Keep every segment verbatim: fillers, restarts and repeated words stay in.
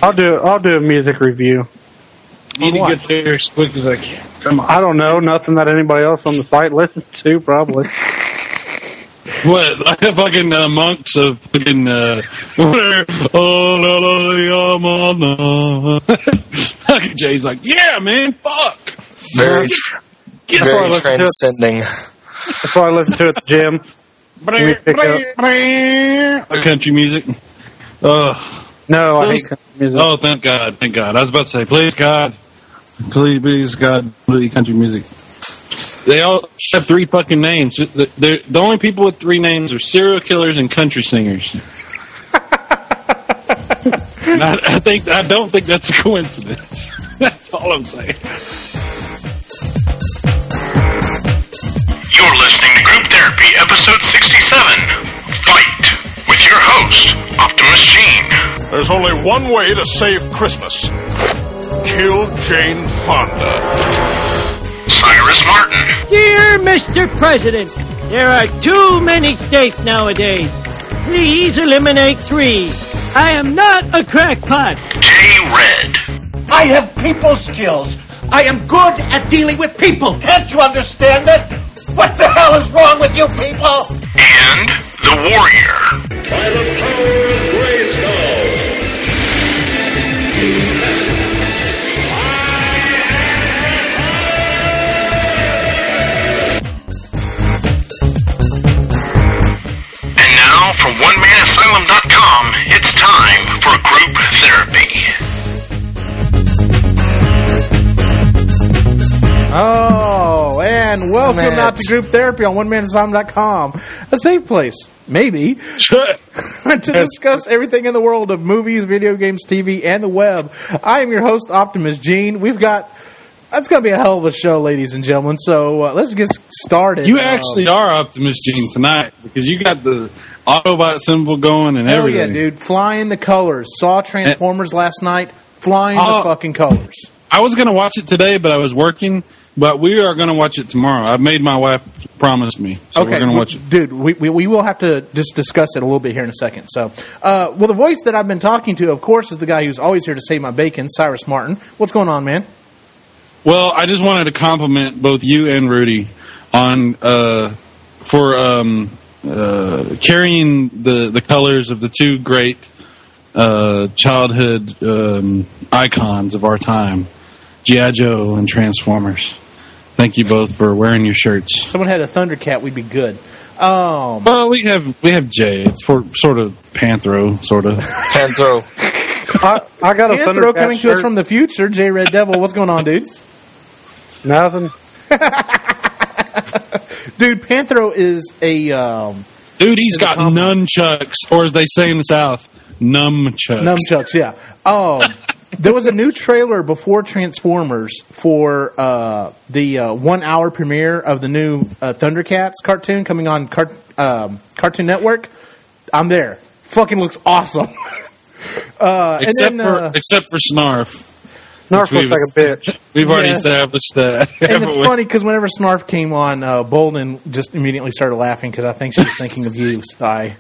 I'll do I'll do a music review. Need to get there as quick as I can. Come on. I don't know. Nothing that anybody else on the site listens to, probably. What? Like a fucking uh, monks of fucking. Uh, oh, la, la, la, la, la. Jay's like, yeah, man, fuck. Very, Get very transcending. That's why I listen to it at the gym. A country music. Ugh. No, I hate country music. Oh, thank God, thank God. I was about to say, please, God. Please, please, God, please, country music. They all have three fucking names. They're, the only people with three names are serial killers and country singers. And I, I think I don't think that's a coincidence. That's all I'm saying. You're listening to Group Therapy, episode sixty-seven. Fight with your host, Optimus Gene. There's only one way to save Christmas. Kill Jane Fonda. Cyrus Martin. Dear Mister President, there are too many states nowadays. Please eliminate three. I am not a crackpot. Jay Red. I have people skills. I am good at dealing with people. Can't you understand it? What the hell is wrong with you people? And the Warrior. By the power of Grayskull. And now, from one man asylum dot com, it's time for Group Therapy. Oh, and welcome Man. out to Group Therapy on one man asylum dot com, a safe place, maybe, to discuss everything in the world of movies, video games, T V, and the web. I am your host, Optimus Gene. We've got, that's going to be a hell of a show, ladies and gentlemen, so uh, let's get started. You actually um, are Optimus Gene tonight because you got the Autobot symbol going and hell everything. Yeah, dude, flying the colors. Saw Transformers and, last night, flying uh, the fucking colors. I was going to watch it today, but I was working. But we are going to watch it tomorrow. I've made my wife promise me. So okay, we're going to watch it. Dude, we, we we will have to just discuss it a little bit here in a second. So, uh, well, the voice that I've been talking to, of course, is the guy who's always here to save my bacon, Cyrus Martin. What's going on, man? Well, I just wanted to compliment both you and Rudy on uh, for um, uh, carrying the, the colors of the two great uh, childhood um, icons of our time, G I. Joe and Transformers. Thank you both for wearing your shirts. If someone had a Thundercat, we'd be good. Um, well, we have we have Jay. It's for sort of Panthro, sort of. Panthro. I, I got a Panthro Thundercat coming to shirt. us from the future. J Red Devil, what's going on, dudes? Nothing. Dude, Panthro is a... Um, Dude, he's got nunchucks, or as they say in the South, numchucks. Numchucks, yeah. Um... There was a new trailer before Transformers for uh, the uh, one-hour premiere of the new uh, Thundercats cartoon coming on Car- um, Cartoon Network. I'm there. Fucking looks awesome. uh, except and then, for uh, except for Snarf. Snarf looks like a bitch. We've already yes. established that. And it's we? funny because whenever Snarf came on, uh, Bolden just immediately started laughing because I think she was thinking of you, Sty.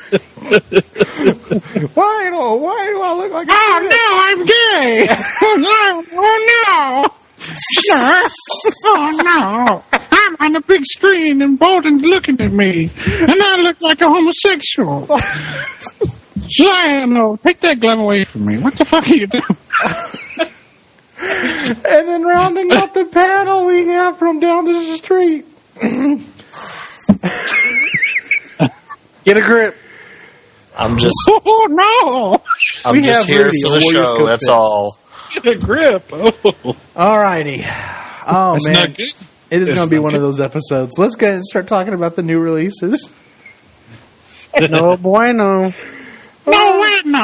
Why do why do I look like? Oh no, I'm gay! Oh no! Oh no! Snarf! Oh no! I'm on the big screen and Bolden's looking at me, and I look like a homosexual. Lionel, take that glove away from me. What the fuck are you doing? And then rounding out the panel, we have from down the street. Get a grip. I'm just. Oh no! I'm we just here Rudy, for the show. That's fit. all. Get a grip. Oh. Alrighty. Oh That's man, not good. it is going to be one good. of those episodes. Let's go ahead and start talking about the new releases. No bueno. No way, no.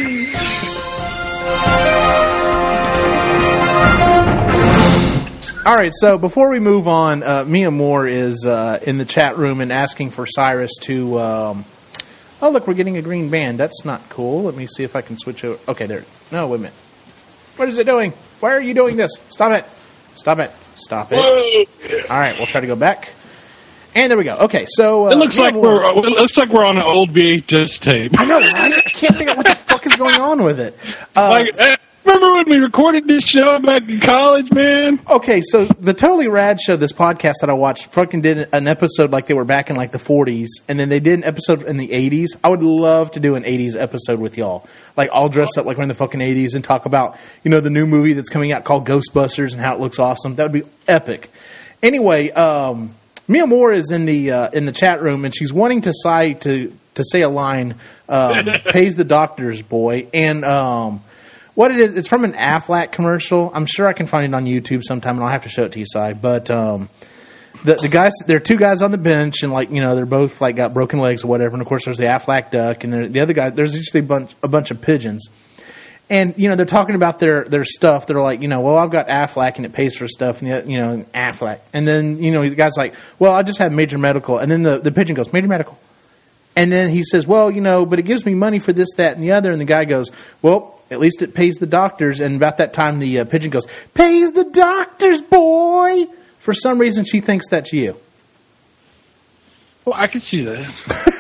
All right, so before we move on, uh, Mia Moore is uh, in the chat room and asking for Cyrus to. Um, oh, look, we're getting a green band. That's not cool. Let me see if I can switch over. Okay, there. No, wait a minute. What is it doing? Why are you doing this? Stop it. Stop it. Stop it. All right, we'll try to go back. And there we go. Okay, so uh, It looks Mia like Moore- we're it looks like we're on an old V H S tape. I know, right? I can't figure out what the fuck is going on with it. Uh, Like, eh, remember when we recorded this show back in college, man? Okay, so the Totally Rad Show, this podcast that I watched, fucking did an episode like they were back in like the forties, and then they did an episode in the eighties. I would love to do an eighties episode with y'all. Like, all dressed up like we're in the fucking eighties and talk about, you know, the new movie that's coming out called Ghostbusters and how it looks awesome. That would be epic. Anyway, um, Mia Moore is in the uh, in the chat room, and she's wanting to say, to, to say a line, um, pays the doctor's boy, and... Um, What it is, it's from an Aflac commercial. I'm sure I can find it on YouTube sometime, and I'll have to show it to you, Si. But um, the the guys, there are two guys on the bench, and like you know, they're both like got broken legs or whatever. And of course, there's the Aflac duck, and there, the other guy. There's just a bunch a bunch of pigeons, and you know, they're talking about their their stuff. They're like, you know, well, I've got Aflac, and it pays for stuff, and the, you know, Aflac. And then you know, the guy's like, well, I just have Major Medical, and then the the pigeon goes, Major Medical. And then he says, well, you know, but it gives me money for this, that, and the other. And the guy goes, well, at least it pays the doctors. And about that time, the uh, pigeon goes, pays the doctors, boy. For some reason, she thinks that's you. Well, I can see that.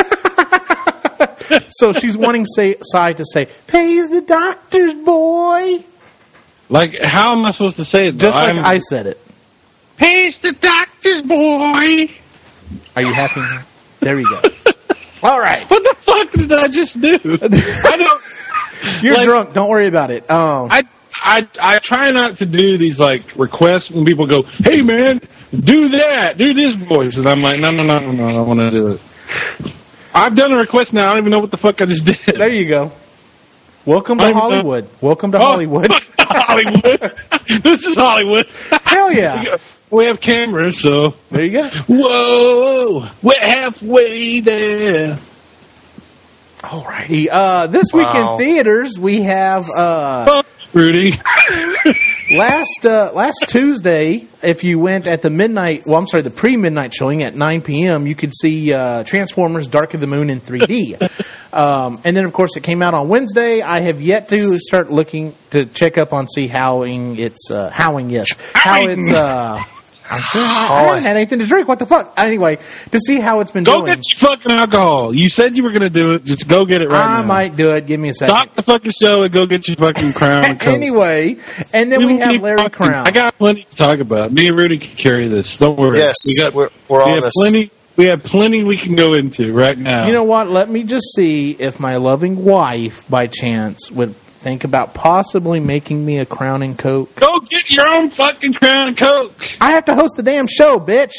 So she's wanting say, Si to say, pays the doctors, boy. Like, how am I supposed to say it? though? Just like I'm- I said it. Pays the doctors, boy. Are you happy now? There you go. All right. What the fuck did I just do? I don't. You're like, drunk. Don't worry about it. Um, I I I try not to do these like requests when people go, "Hey man, do that, do this voice," and I'm like, "No, no, no, no, no, I don't want to do it." I've done a request now. I don't even know what the fuck I just did. there you go. Welcome to I don't even know. Hollywood. Welcome to Oh, Hollywood. Hollywood. This is Hollywood. Hell yeah. We have cameras, so There you go. whoa, we're halfway there. Alrighty. Uh, this week Wow. in theaters, we have uh, Fuck, Rudy. last uh, last Tuesday. If you went at the midnight, well, I'm sorry, the pre-midnight showing at nine p.m., you could see uh, Transformers: Dark of the Moon in three D. um, and then, of course, it came out on Wednesday. I have yet to start looking to check up on see howing it's uh, howing. Yes, how Howing. it's. Uh, I'm sure I, I haven't had anything to drink. What the fuck? Anyway, to see how it's been Go doing. get your fucking alcohol. You said you were going to do it. Just go get it right I now. might do it. Give me a second. Stop the fucking show and go get your fucking crown and coat. Anyway, and then we, don't have need Larry fucking- Crown. I got plenty to talk about. Me and Rudy can carry this. Don't worry. Yes, we got. we're, we're we on have this. plenty. We have plenty we can go into right now. You know what? Let me just see if my loving wife, by chance, would think about possibly making me a Crown and Coke. Go get your own fucking crown and coke. I have to host the damn show, bitch.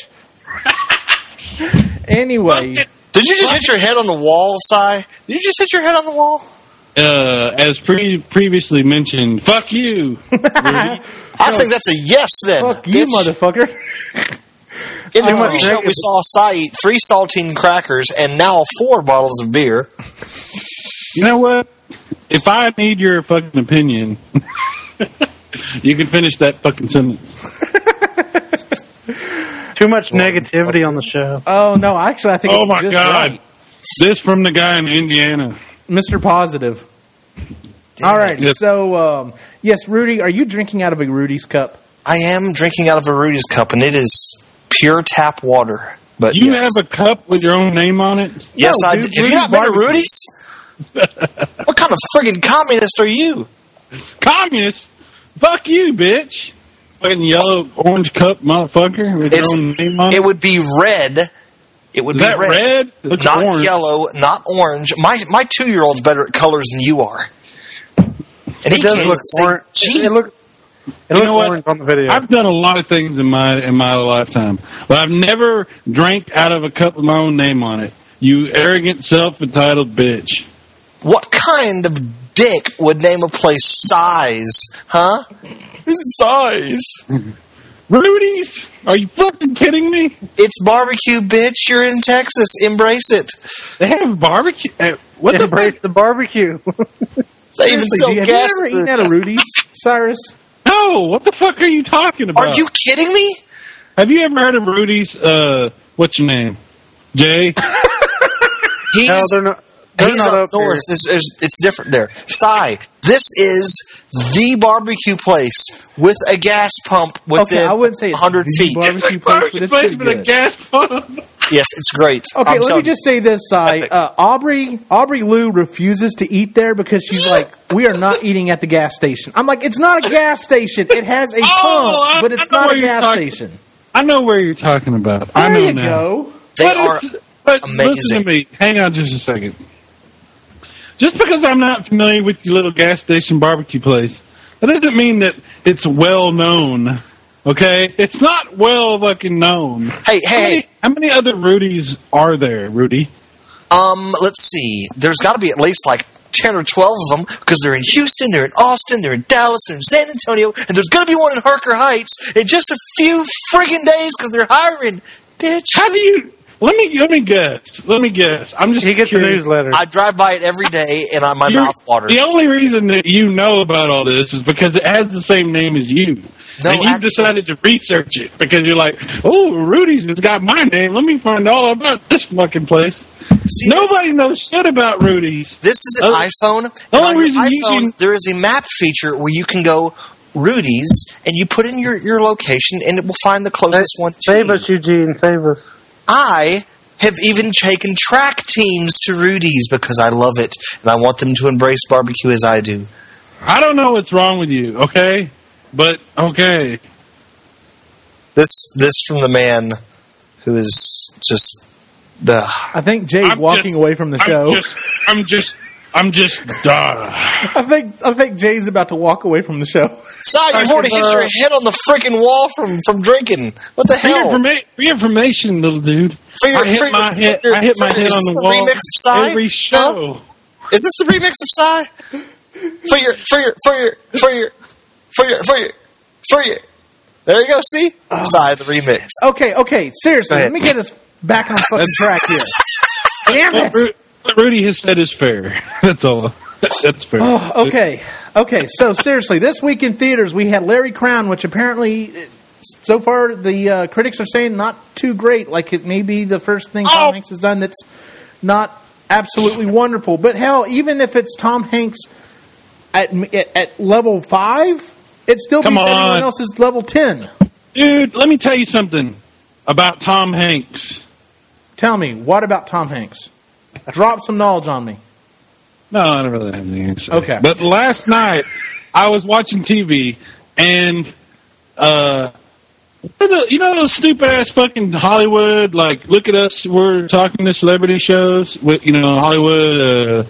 Anyway, Did you just hit your head on the wall, Si? Did you just hit your head on the wall? Uh, as pre- previously mentioned, fuck you. Rudy. I think that's a yes then. fuck you, bitch. motherfucker. In the Oh. pre-show, we saw Si eat three saltine crackers and now four bottles of beer. You know what? If I need your fucking opinion, you can finish that fucking sentence. Too much negativity on the show. Oh no, actually, I think. Oh it's my just god! right. This from the guy in Indiana. Mister Positive. All right, Yes. so um, yes, Rudy, are you drinking out of a Rudy's cup? I am drinking out of a Rudy's cup, and it is pure tap water. But You yes. have a cup with your own name on it? Yes, No, I dude, do. Have Rudy's you not been to barbecue. Rudy's? What kind of friggin' communist are you? Communist? Fuck you, bitch! Fucking yellow orange cup, motherfucker, with It's- your own name on it. It would be red. It would Is be that red? It looks not orange. yellow, not orange. My my two year old's better at colors than you are. And It he does can't look say orange. G. It looks. It You looks know what? orange on the video. I've done a lot of things in my in my lifetime, but I've never drank out of a cup with my own name on it. You arrogant, self-entitled bitch. What kind of dick would name a place size? Huh? This is size. Rudy's? Are you fucking kidding me? It's barbecue, bitch. You're in Texas. Embrace it. They have barbecue. uh, What the Embrace the barbecue. They even Seriously, sell do you- have you gas. ever eaten at a Rudy's, Cyrus? No, what the fuck are you talking about? Are you kidding me? Have you ever heard of Rudy's? Uh, what's your name? Jay? He's, No, they're not. They're he's not up up north. here. It's, it's, it's different there. Cy, this is the barbecue place with a gas pump within Okay, I wouldn't say it's one hundred the feet. barbecue place, but it's place pretty with a good. gas pump. Yes, it's great. Okay, I'm let telling me just say this, Si. Uh, Aubrey Aubrey Lou refuses to eat there because she's like, we are not eating at the gas station. I'm like, it's not a gas station. It has a Oh, I- pump, but it's I know not where a you're gas talking- station. I know where you're talking about. I There know you now. go. They but are it's- but listen amazing. to me. Hang on just a second. Just because I'm not familiar with your little gas station barbecue place, that doesn't mean that it's well known. Okay? It's not well fucking known. Hey, How hey, many, how many other Rudies are there, Rudy? um, let's see. There's got to be at least like ten or twelve of them because they're in Houston, they're in Austin, they're in Dallas, they're in San Antonio, and there's going to be one in Harker Heights in just a few friggin' days because they're hiring. Bitch. How do you... Let me let me guess. Let me guess. I'm just He gets the curious. newsletter. I drive by it every day, and I, my You're- mouth waters. The only reason that you know about all this is because it has the same name as you. No, and you've actually- decided to research it because you're like, oh, Rudy's has got my name. Let me find all about this fucking place. See, Nobody knows shit about Rudy's. This is an Oh, iPhone. the and only on your reason you iPhone, can- there is a map feature where you can go Rudy's, and you put in your, your location, and it will find the closest one to Save you. us, Eugene. Save us. I have even taken track teams to Rudy's because I love it, and I want them to embrace barbecue as I do. I don't know what's wrong with you, okay? But, okay. This this from the man who is just... Uh, I think Jay's I'm walking just- away from the I'm show. Just, I'm just, I'm just, duh. I think I think Jay's about to walk away from the show. Si, you've already hit your head on the freaking wall from, from drinking. What the For your, hell? informa- for your information, little dude, For your- I hit for your- my head. for your- I hit my for your- head is on this the the wall remix of Psy? every show. Is this the remix of Psy? For your, for your, for your, for your, for your, for your, for your. There you go. See, Psy, the remix. Okay, okay, seriously, Go ahead. let me get us back on fucking track here. Damn What it! Ru- what Rudy has said is fair. That's all. That's fair. Oh, okay, okay. So seriously, this week in theaters we had Larry Crown, which apparently, so far the uh, critics are saying not too great. Like it may be the first thing Tom Oh. Hanks has done that's not absolutely wonderful. But hell, even if it's Tom Hanks at at, at level five, it still Come beats everyone on. else's level ten. Dude, let me tell you something about Tom Hanks. Tell me, what about Tom Hanks? Drop some knowledge on me. No, I don't really have anything to say. Okay. But last night, I was watching T V, and, uh, you know those stupid-ass fucking Hollywood, like, look at us, we're talking to celebrity shows, with, you know, Hollywood, uh,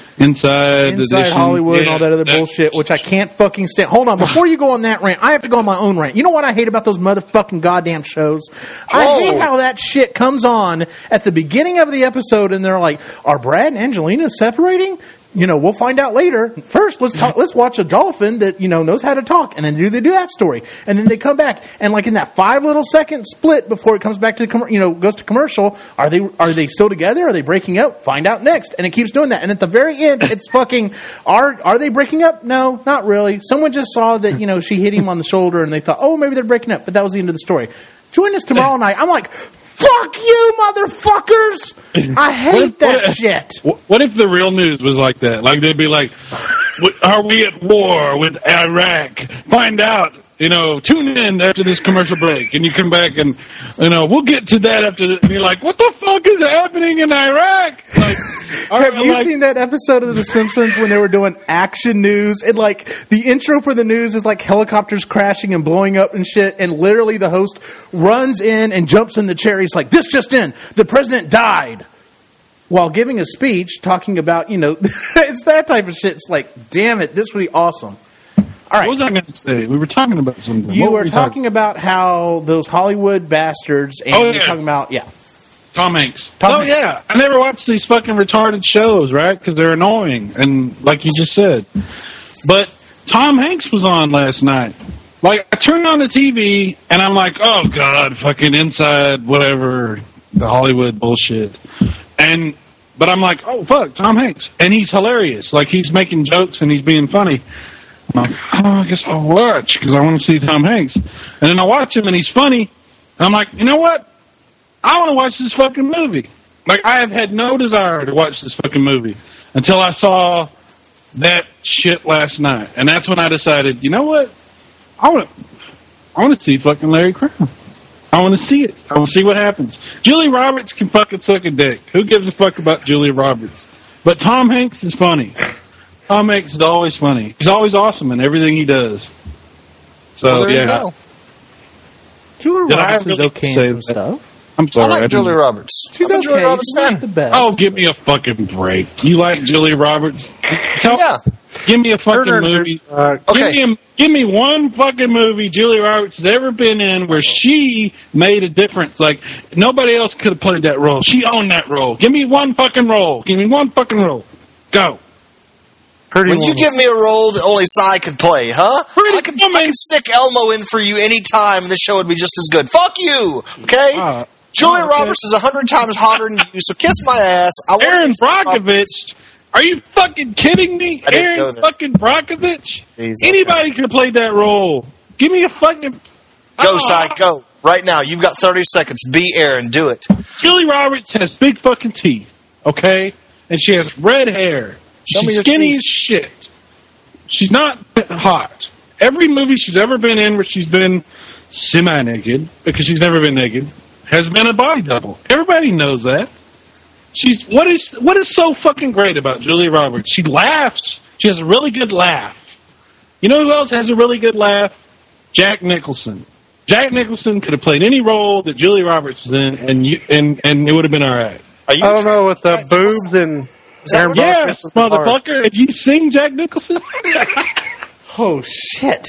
Inside, Inside edition. Hollywood and Yeah, all that other that- bullshit, which I can't fucking stand. Hold on, before you go on that rant, I have to go on my own rant. You know what I hate about those motherfucking goddamn shows? I Oh. hate how that shit comes on at the beginning of the episode and they're like, are Brad and Angelina separating? You know, we'll find out later. First, let's talk, let's watch a dolphin that, you know, knows how to talk, and then do they do that story. And then they come back, and like in that five little second split before it comes back to the, com- you know, goes to commercial, are they, are they still together? Are they breaking up? Find out next. And it keeps doing that. And at the very end, it's fucking, are, are they breaking up? No, not really. Someone just saw that, you know, she hit him on the shoulder and they thought, oh, maybe they're breaking up. But that was the end of the story. Join us tomorrow night. I'm like, fuck you, motherfuckers! I hate that What- shit. Wh- What if the real news was like that? Like they'd be like, "W- "Are we at war with Iraq? Find out." You know, tune in after this commercial break, and you come back, and you know we'll get to that after. The, and you're like, "What the fuck is happening in Iraq?" Like, all Have right, you like- seen that episode of The Simpsons when they were doing action news and like the intro for the news is like helicopters crashing and blowing up and shit, and literally the host runs in and jumps in the chair. He's like, "This just in, the president died," while giving a speech talking about, you know, it's that type of shit. It's like, damn it, this would be awesome. All right. What was I going to say? We were talking about something. You What were we talking about how those Hollywood bastards, and Oh, you're yeah. talking about, yeah. Tom Hanks. Tom oh Hanks. yeah, I never watched these fucking retarded shows, right? Because they're annoying, and like you just said. But Tom Hanks was on last night. Like I turned on the T V, and I'm like, oh god, fucking Inside, whatever, the Hollywood bullshit. And but I'm like, oh fuck, Tom Hanks, and he's hilarious. Like he's making jokes and he's being funny. I'm like, oh, I guess I'll watch because I want to see Tom Hanks. And then I watch him and he's funny. And I'm like, you know what? I want to watch this fucking movie. Like, I have had no desire to watch this fucking movie until I saw that shit last night. And that's when I decided, you know what? I want to I want to see fucking Larry Crown. I want to see it. I want to see what happens. Julie Roberts can fucking suck a dick. Who gives a fuck about Julie Roberts? But Tom Hanks is funny. Tom Hanks is always funny. He's always awesome in everything he does. So, well, there yeah. you go. Julie Did I Roberts is really okay say in some that? stuff. I'm I sorry. like I Julie didn't- Roberts. She's I'm a okay. Julie Roberts She's not fan. the best. Oh, give me a fucking break. You like Julie Roberts? Tell, Yeah. Give me a fucking Turner, movie. uh, Okay. Give me, a, give me one fucking movie Julie Roberts has ever been in where she made a difference. Like, nobody else could have played that role. She owned that role. Give me one fucking role. Give me one fucking role. Go. Pretty When you Woman. give me a role that only Cy could play, huh? Pretty I could, Woman. I could stick Elmo in for you any time, and the show would be just as good. Fuck you, okay? Uh, Julia oh, okay. Roberts is a hundred times hotter than you, so kiss my ass. I want Aaron to Brockovich. Are you fucking kidding me? I didn't go Aaron there. fucking Brockovich? Jeez, Anybody could have played that role. Give me a fucking... Go, Oh, Cy, go. Right now. You've got thirty seconds. Be Aaron. Do it. Julie Roberts has big fucking teeth, okay? And she has red hair. Show me She's your skinny teeth. as shit. She's not hot. Every movie she's ever been in where she's been semi-naked, because she's never been naked, has been a body double. Everybody knows that. She's what is what is so fucking great about Julia Roberts? She laughs. She has a really good laugh. You know who else has a really good laugh? Jack Nicholson. Jack Nicholson could have played any role that Julia Roberts was in, and you, and and it would have been all right. Are you I don't know, with the Jack boobs and Is that Aaron what- Yes, Brockovich was hard. motherfucker. Have you seen Jack Nicholson? Oh shit!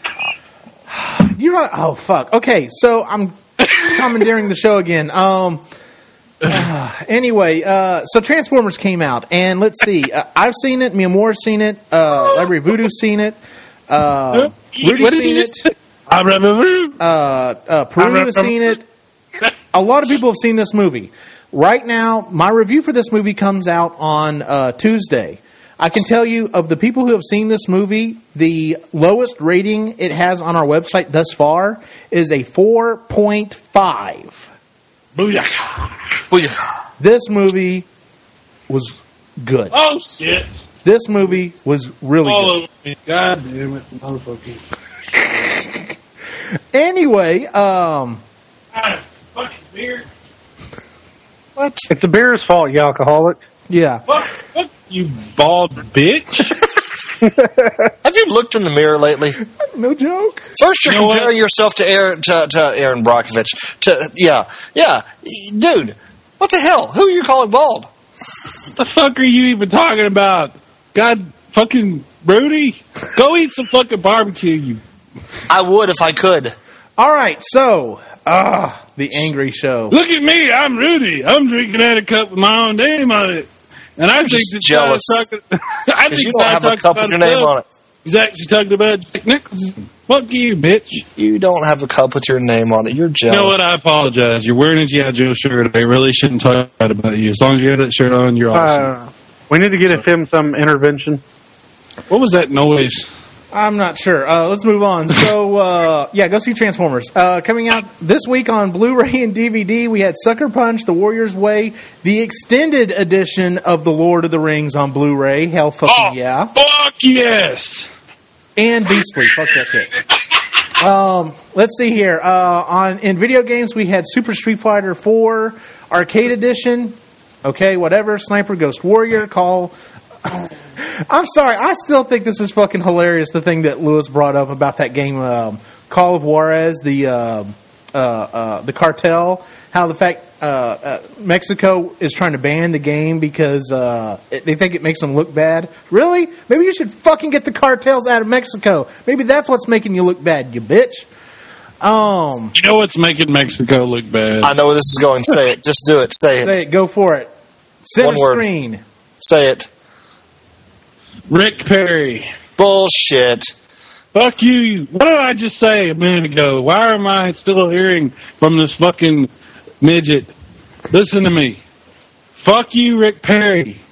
You're not. Oh fuck. Okay, so I'm commandeering the show again. Um. uh, anyway, uh, so Transformers came out, and let's see. Uh, I've seen it. Miyamore's seen it. Uh, Library Voodoo's seen it. Uh, Rudy's What did seen you it. say? I remember. Uh, uh, Peru has seen it. A lot of people have seen this movie. Right now, my review for this movie comes out on uh, Tuesday. I can tell you, of the people who have seen this movie, the lowest rating it has on our website thus far is a four point five. Booyah. Booyah. This movie was good. Oh, shit. This movie was really All good. over me. God damn it, motherfucker. Anyway, um, Ah, fucking beer. What? It's the beer's fault, you alcoholic. yeah. Fuck, fuck you bald bitch. Have you looked in the mirror lately? No joke. First, you're You know comparing what? yourself to Aaron to, to Aaron Brockovich. To yeah, yeah, dude. What the hell? Who are you calling bald? What the fuck are you even talking about? God fucking Rudy? Go eat some fucking barbecue, you. I would if I could. All right, so ah, the angry show. Look at me, I'm Rudy. I'm drinking out a cup with my own name on it. And I think just that jealous. Ty's talking, I Because think you don't Ty have a talks cup about with your name himself. on it. He's actually talking about Jack Nicholson. Fuck you, bitch. You don't have a cup with your name on it. You're You jealous. know what? I apologize. You're wearing a G I. Joe shirt. I really shouldn't talk bad about you. As long as you have that shirt on, you're awesome. Uh, we need to get him some intervention. What was that noise? I'm not sure. Uh, let's move on. So, uh, yeah, go see Transformers. Uh, coming out this week on Blu-ray and D V D, we had Sucker Punch, The Warrior's Way, the extended edition of The Lord of the Rings on Blu-ray. Hell fucking Oh, yeah. fuck yes. And Beastly. Fuck that shit. Um, let's see here. Uh, on in video games, we had Super Street Fighter four Arcade Edition. Okay, whatever. Sniper Ghost Warrior. Call... I'm sorry. I still think this is fucking hilarious. The thing that Lewis brought up about that game, um, Call of Juarez, the uh, uh, uh, the cartel. How the fact uh, uh, Mexico is trying to ban the game because uh, it, they think it makes them look bad. Really? Maybe you should fucking get the cartels out of Mexico. Maybe that's what's making you look bad, you bitch. Um, You know what's making Mexico look bad? I know where this is going. Say it. Just do it. Say it. say it. Go for it. Center One word. screen. Say it. Rick Perry. Bullshit. Fuck you. What did I just say a minute ago? Why am I still hearing from this fucking midget? Listen to me. Fuck you, Rick Perry.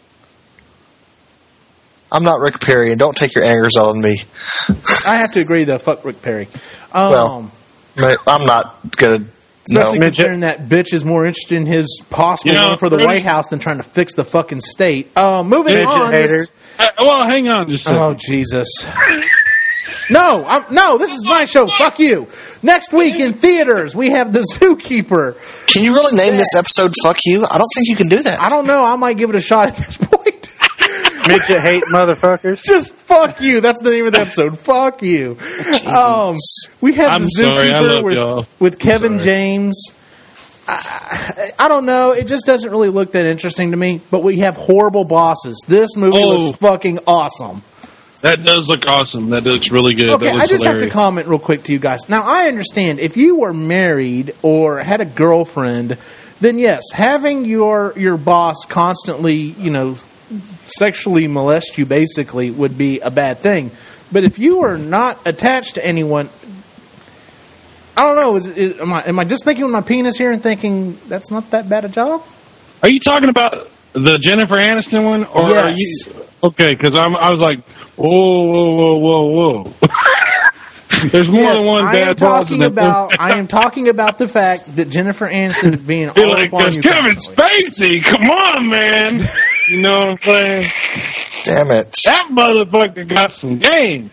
I'm not Rick Perry, and don't take your angers out on me. I have to agree, though. Fuck Rick Perry. Um, Well, I'm not gonna. No. Especially considering that bitch is more interested in his possible You know, run for the really- White House than trying to fix the fucking state. Uh, moving Midget on. hater. Uh, well, hang on just a second. Oh, Jesus. No, I'm, no, this is my show. Fuck you. Next week in theaters, we have The Zookeeper. Can you really name this episode Fuck You? I don't think you can do that. I don't know. I might give it a shot at this point. Midget hate motherfuckers. Just fuck you. That's the name of the episode. Fuck you. Um, we have I'm The sorry. I Zookeeper love with, y'all. with Kevin sorry. James. I, I don't know. It just doesn't really look that interesting to me. But we have Horrible Bosses. This movie Oh. looks fucking awesome. That does look awesome. That looks really good. Okay, that looks I just hilarious. have to comment real quick to you guys. Now, I understand if you were married or had a girlfriend, then yes, having your your boss constantly, you know, sexually molest you basically would be a bad thing. But if you are not attached to anyone, I don't know. Is, is am I am I just thinking with my penis here and thinking that's not that bad a job? Are you talking about the Jennifer Aniston one, or Yes. are you? Okay, because I'm. I was like, whoa, whoa, whoa, whoa, whoa. There's more Yes, than one I bad am boss talking in that about. movie. I am talking about the fact that Jennifer Aniston being You're all like, up on there's you Kevin constantly. Spacey. Come on, man. You know what I'm saying? Damn it. That motherfucker got some game.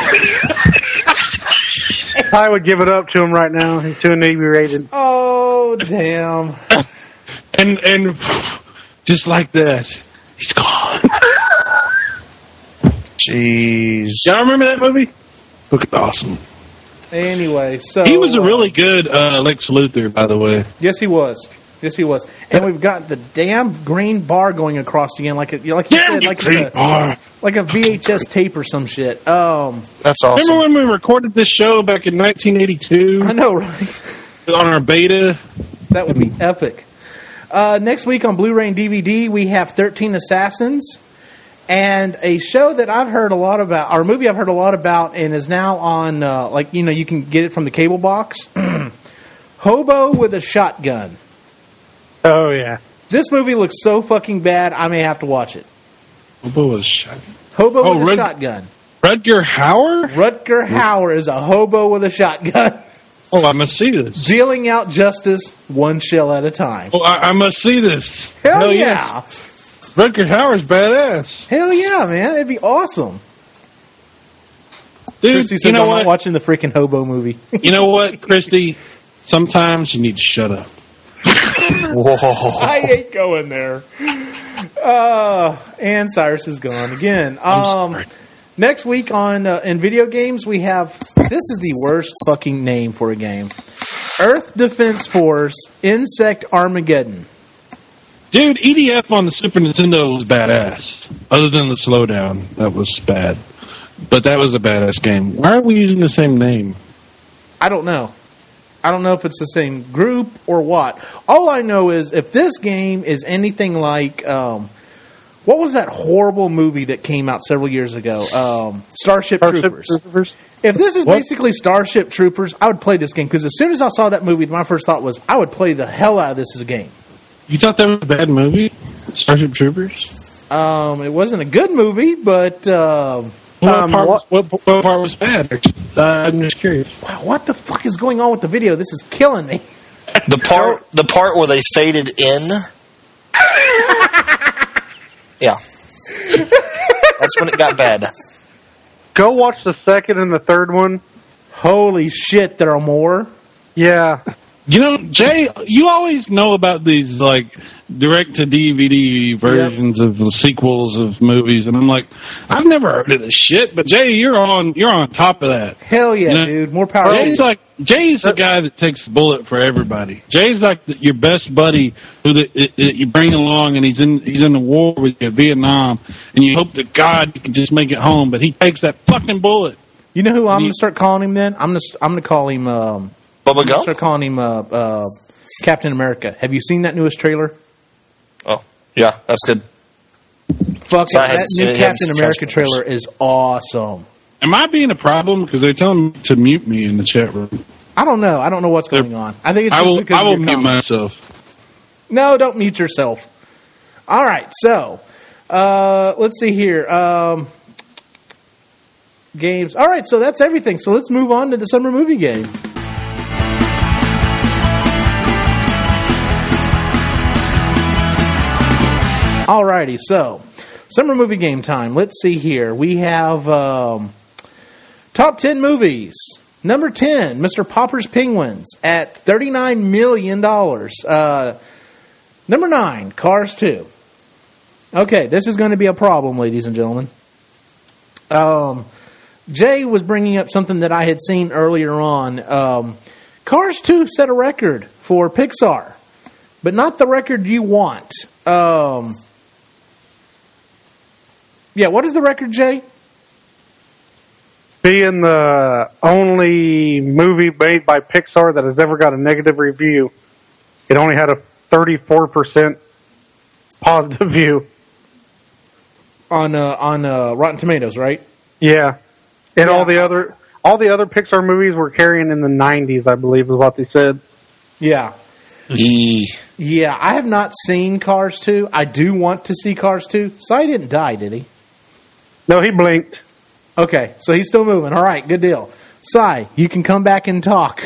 I would give it up to him right now. He's too inebriated. Oh damn! And and just like that, he's gone. Jeez. Y'all remember that movie? Looked awesome. Anyway, so He was a really good uh, Lex Luthor, by the way. yes, he was. Yes, he was. And we've got the damn green bar going across again, like a, like you Damn said, you, like Green a, Bar. like a V H S tape or some shit. Um, That's awesome. Remember when we recorded this show back in nineteen eighty-two I know, right? on our beta? That would be epic. Uh, next week on Blu-ray and D V D, we have thirteen Assassins. And a show that I've heard a lot about, or a movie I've heard a lot about, and is now on, uh, like, you know, you can get it from the cable box. Hobo with a Shotgun. Oh, yeah. This movie looks so fucking bad, I may have to watch it. Hobo was shot. Hobo Oh, with a Rud- Shotgun. Rutger Hauer? Rutger Hauer is a hobo with a shotgun, Oh, I must see this. dealing out justice one shell at a time. Oh, I, I must see this. Hell, yes. yeah. Rutger Hauer's badass. Hell yeah, man. It'd be awesome. Dude, Christy says you know I'm what? not watching the freaking hobo movie. You know what, Christy? Sometimes you need to shut up. Whoa. I ain't going there. Uh, and Cyrus is gone again. I'm Um, sorry. next week on uh, in video games, we have, this is the worst fucking name for a game. Earth Defense Force Insect Armageddon. Dude, E D F on the Super Nintendo was badass. Other than the slowdown, that was bad. But that was a badass game. Why are we using the same name? I don't know. I don't know if it's the same group or what. All I know is if this game is anything like, um, what was that horrible movie that came out several years ago? Um, Starship, Starship Troopers. Troopers? If this is What? basically Starship Troopers, I would play this game because as soon as I saw that movie, my first thought was I would play the hell out of this as a game. You thought that was a bad movie? Starship Troopers? Um, it wasn't a good movie, but um, What, Um, part, what- was, what, what part was bad? Uh, I'm just curious. wow, what the fuck is going on with the video? This is killing me. The part, the part where they faded in. Yeah. That's when it got bad. Go watch the second and the third one. Holy shit, there are more. Yeah. You know, Jay, you always know about these, like, direct-to-D V D versions of the sequels of movies, and I'm like, I've never heard of this shit, but Jay, you're on you're on top of that. Hell yeah, You know, dude. More power. Jay's like Jay's the guy that takes the bullet for everybody. Jay's like the, your best buddy who the, it, it, you bring along, and he's in he's in the war with you, Vietnam, and you hope to God you can just make it home, but he takes that fucking bullet. You know who I'm You- going to start calling him then? I'm going to I'm going to call him um, Bubba I'm gonna Gump? start calling him uh, uh, Captain America. Have you seen that newest trailer? Oh, yeah, that's good. Fuck So I it, haven't that seen new it. I haven't Captain seen America Transformers. trailer is awesome. Am I being a problem because they're telling me to mute me in the chat room? I don't know. I don't know what's going on. I think it's I just will because I of will your mute comments. myself. No, don't mute yourself. All right, so uh, let's see here. Um, games. All right, so that's everything. So let's move on to the summer movie game. Alrighty, so summer movie game time. Let's see here. We have um, Top ten movies. Number ten, Mister Popper's Penguins at thirty-nine million dollars. Uh, number nine, Cars two. Okay, this is going to be a problem, ladies and gentlemen. Um, Jay was bringing up something that I had seen earlier on. Um, Cars two set a record for Pixar, but not the record you want. Um, yeah, what is the record, Jay? Being the only movie made by Pixar that has ever got a negative review. It only had a thirty-four percent positive view. On uh, on uh, Rotten Tomatoes, right? Yeah. And Yeah. all the other all the other Pixar movies were carrying in the nineties, I believe is what they said. Yeah. E. Yeah, I have not seen Cars two. I do want to see Cars two. So he didn't die, did he? No, he blinked. Okay, so he's still moving. All right, good deal. Cy, you can come back and talk.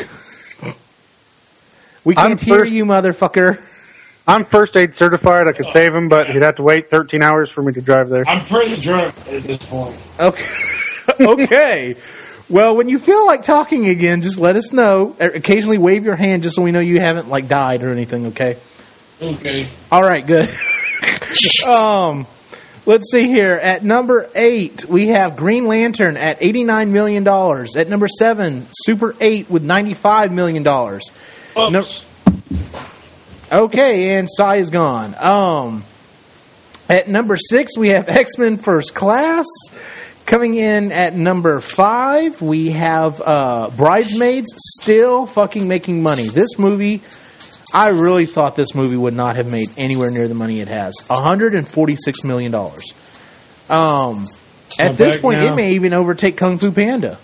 We can't I'm hear first- you, motherfucker. I'm first aid certified. I could save him, but he'd have to wait thirteen hours for me to drive there. I'm pretty drunk at this point. Okay. Okay. Well, when you feel like talking again, just let us know. Occasionally wave your hand just so we know you haven't like died or anything, okay? Okay. All right, good. um, let's see here. At number eight, we have Green Lantern at eighty-nine million dollars. At number seven, Super eight with ninety-five million dollars. No, okay, and Cy is gone. Um, at number six, we have X-Men First Class. Coming in at number five, we have uh, Bridesmaids, still fucking making money. This movie, I really thought this movie would not have made anywhere near the money it has. one hundred forty-six million dollars. Um, at I'm this back point, now. it may even overtake Kung Fu Panda.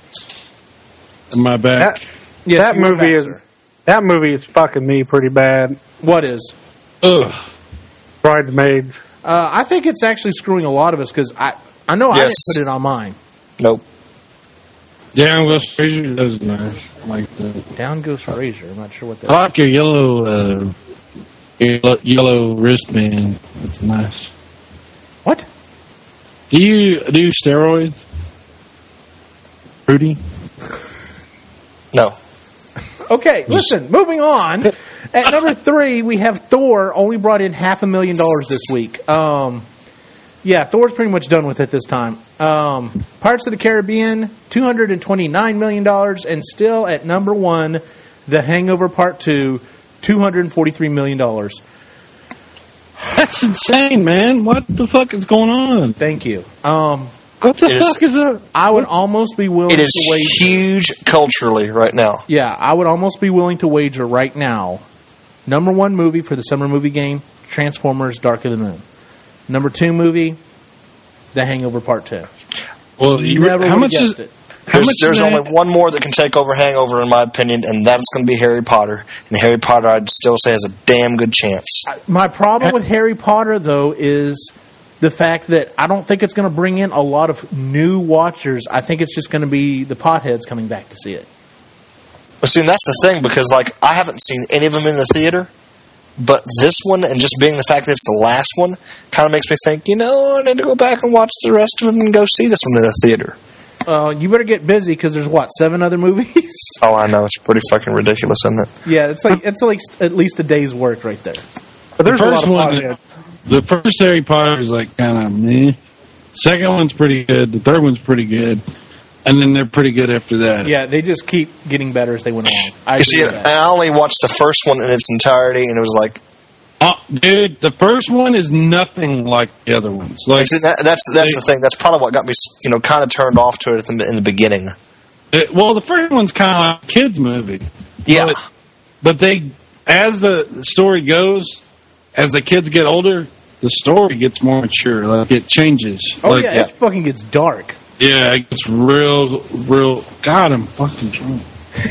Am I back? That, Yes, that you were movie back, is sir. that movie is fucking me pretty bad. What is? Ugh. Bridesmaids. Uh, I think it's actually screwing a lot of us because I, I know I Yes. didn't put it on mine. Nope. Down Goes Fraser. That was nice. I like that. Down Goes Fraser. I'm not sure what that I like your yellow, uh, yellow, yellow wristband. That's nice. What? Do you do steroids, Rudy? No. Okay, listen, moving on. At number three, we have Thor, only brought in half a million dollars this week. Um, yeah, Thor's pretty much done with it this time. Um, Pirates of the Caribbean, two hundred twenty-nine million dollars, and still at number one, The Hangover Part two, two hundred forty-three million dollars. That's insane, man. What the fuck is going on? Thank you. Um, What the It is- fuck is that? I would almost be willing It is to wager. huge culturally right now. Yeah, I would almost be willing to wager right now. Number one movie for the summer movie game, Transformers: Dark of the Moon. Number two movie, The Hangover Part two. Well, You you, never how would've much is guessed it. how There's, much? there's is that? only one more that can take over Hangover, in my opinion, and that's going to be Harry Potter. And Harry Potter, I'd still say, has a damn good chance. My problem with Harry Potter, though, is the fact that I don't think it's going to bring in a lot of new watchers. I think it's just going to be the potheads coming back to see it. But see, and that's the thing, because like I haven't seen any of them in the theater, but this one, and just being the fact that it's the last one, kind of makes me think, you know, I need to go back and watch the rest of them and go see this one in the theater. Uh, you better get busy because there's, what, seven other movies? Oh, I know, it's pretty fucking ridiculous, isn't it? Yeah, it's like it's like at least a day's work right there. But there's The a lot first of one, potheads. the first Harry Potter is like kind of meh. Second one's pretty good. The third one's pretty good, and then they're pretty good after that. Yeah, they just keep getting better as they went along. I You agree see, with that. I only watched the first one in its entirety, and it was like, Oh, dude, the first one is nothing like the other ones. Like, see, that, that's that's the thing. That's probably what got me, you know, kind of turned off to it in the, in the beginning. it, well, the first one's kind of like a kids movie. Yeah. But, but they, as the story goes, as the kids get older, the story gets more mature. Like it changes. Oh like, yeah, it fucking gets dark. yeah, it gets real, real. God, I'm fucking drunk.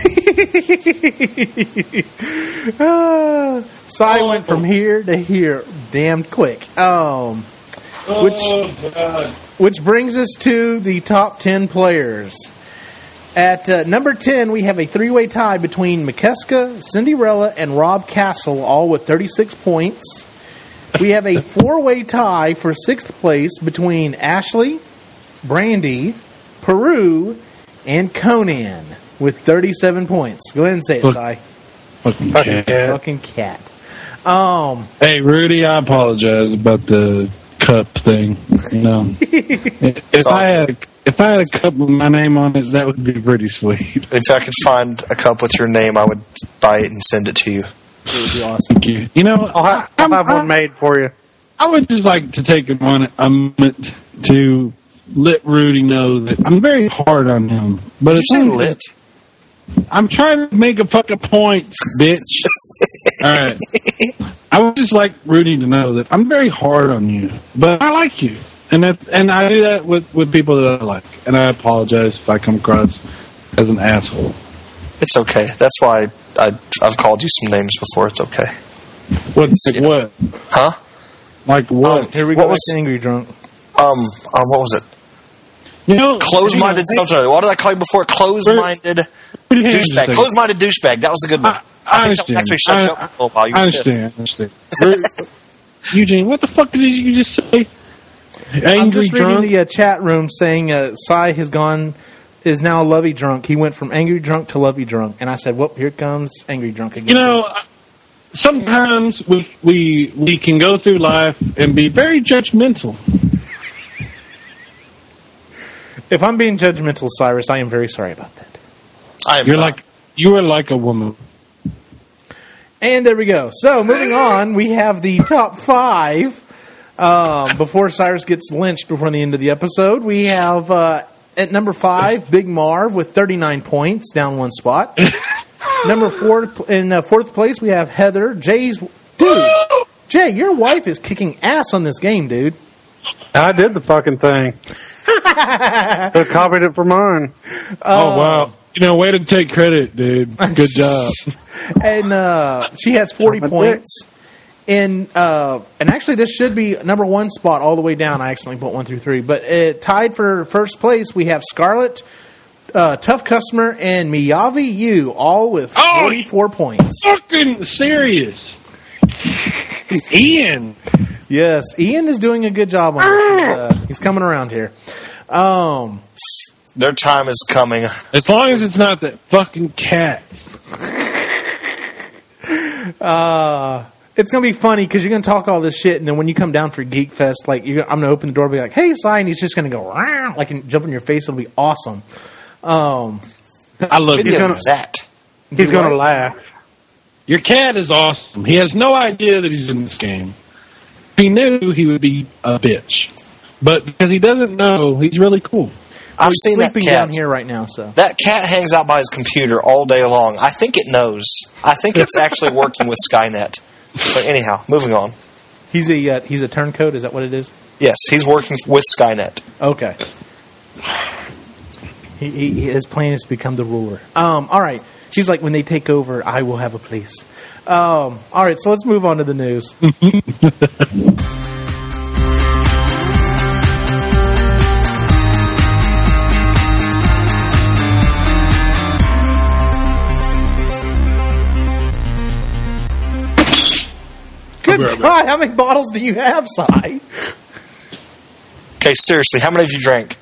ah, Cy went from here to here damn quick. Um, which Oh, God. which brings us to the top ten players. At uh, number ten, we have a three-way tie between McKeska, Cinderella, and Rob Castle, all with thirty-six points. We have a four-way tie for sixth place between Ashley, Brandy, Peru, and Conan with thirty-seven points. Go ahead and say it, Fuck. Si. Fucking Fucking cat. cat. Fucking cat. Um, Hey, Rudy, I apologize about the cup thing. You know, if if I had a, if I had a cup with my name on it, that would be pretty sweet. If I could find a cup with your name, I would buy it and send it to you. it would be awesome. Thank you. You know, I'll have, I'll have one made for you. I would just like to take a moment, a moment to let Rudy know that I'm very hard on him. But Did you it's say only- lit? I'm trying to make a fucking point, bitch. All right. I would just like Rudy to know that I'm very hard on you, but I like you, and that, and I do that with, with people that I like. And I apologize if I come across as an asshole. It's okay. That's why I, I've called you some names before. It's okay. What? Like what? Huh? Like what? Um, Here we What go. was- Was, angry drunk. Um, um, what was it? You know, Close-minded you know, something. What did I call you before? Close-minded Rudy, hang on just a douchebag. second. Close-minded douchebag. That was a good one. I, I think understand. that actually shut I, you up for a little while. You I were pissed. understand. I understand. Ru- Eugene, what the fuck did you just say? Angry I'm just drunk. reading the uh, chat room saying uh, Cy has gone, is now lovey drunk. He went from angry drunk to lovey drunk. And I said, well, here comes angry drunk again. You know, sometimes we, we we can go through life and be very judgmental. If I'm being judgmental, Cyrus, I am very sorry about that. I am You're not. like you are like a woman. And there we go. So, moving on, we have the top five. Um, before Cyrus gets lynched before the end of the episode, we have uh, at number five, Big Marv with thirty-nine points, down one spot. Number four, in uh, fourth place, we have Heather. Jay's dude, Jay, your wife is kicking ass on this game, dude. I did the fucking thing. I copied it for mine. Oh wow! You know, way to take credit, dude. Good job. And uh, she has forty That's points. And uh, and actually, this should be number one spot all the way down. I accidentally put one through three, but uh, tied for first place, we have Scarlett, uh, Tough Customer, and Miyavi Yu, all with Oh, forty-four points. Fucking serious, Ian. Yes, Ian is doing a good job on this. He's, uh, he's coming around here. Um, Their time is coming. As long as it's not that fucking cat. uh, it's gonna be funny because you're gonna talk all this shit, and then when you come down for Geek Fest, like you're, I'm gonna open the door, and be like, "Hey, Si," and he's just gonna go "Rah," like and jump in your face. It'll be awesome. Um, I love Video you. of that. He's gonna laugh. Your cat is awesome. He has no idea that he's in this game. If he knew, he would be a bitch. But because he doesn't know, he's really cool. I've he's seen that sleeping cat. down here right now. So That cat hangs out by his computer all day long. I think it knows. I think it's actually working with Skynet. So anyhow, moving on. he's a uh, he's a turncoat. Is that what it is? Yes, he's working with Skynet. Okay. He, he, his plan is to become the ruler. Um, all right. He's like, when they take over, I will have a place. Um, all right, so let's move on to the news. Good I'll be right back. God, how many bottles do you have, Si? Okay, seriously, how many of you drank?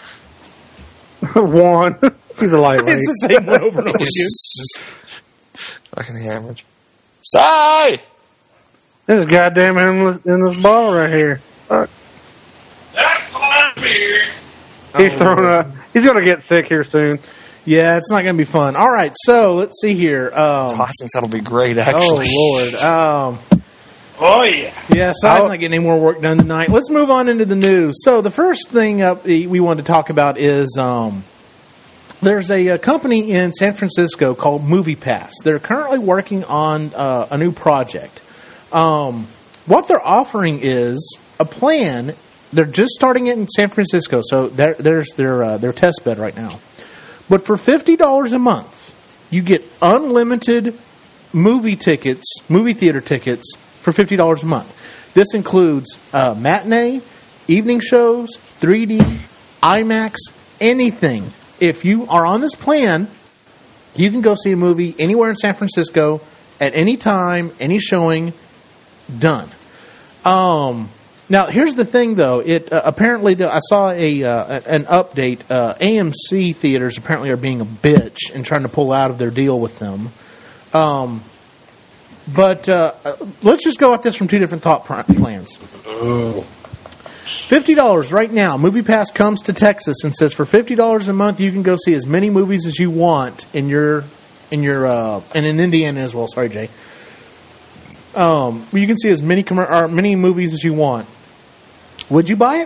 One. He's a lightweight. It's the same one over and over again. It's fucking hammered. Sigh! There's goddamn in this, in this bottle right here. Fuck. That's my beer. He's throwing a. He's gonna get sick here soon. Yeah, it's not going to be fun. All right, so let's see here. Um, I think that'll be great, oh, actually. Lord. Um, Oh, yeah. Yeah, Si's I'll- not getting any more work done tonight. Let's move on into the news. So the first thing up we wanted to talk about is um, there's a, a company in San Francisco called MoviePass. They're currently working on uh, a new project. Um, what they're offering is a plan. They're just starting it in San Francisco, so there, there's their uh, their test bed right now. But for fifty dollars a month, you get unlimited movie tickets, movie theater tickets, for fifty dollars a month. This includes uh, matinee, evening shows, three D, IMAX, anything. If you are on this plan, you can go see a movie anywhere in San Francisco at any time, any showing, done. Um, Now, here's the thing, though. It uh, apparently, the, I saw a uh, an update. Uh, A M C theaters apparently are being a bitch and trying to pull out of their deal with them. Um, but uh, let's just go at this from two different thought plans. fifty dollars right now. MoviePass comes to Texas and says for fifty dollars a month you can go see as many movies as you want in your in your uh, and in Indiana as well. Sorry, Jay. Um, you can see as many com- or many movies as you want. Would you buy it?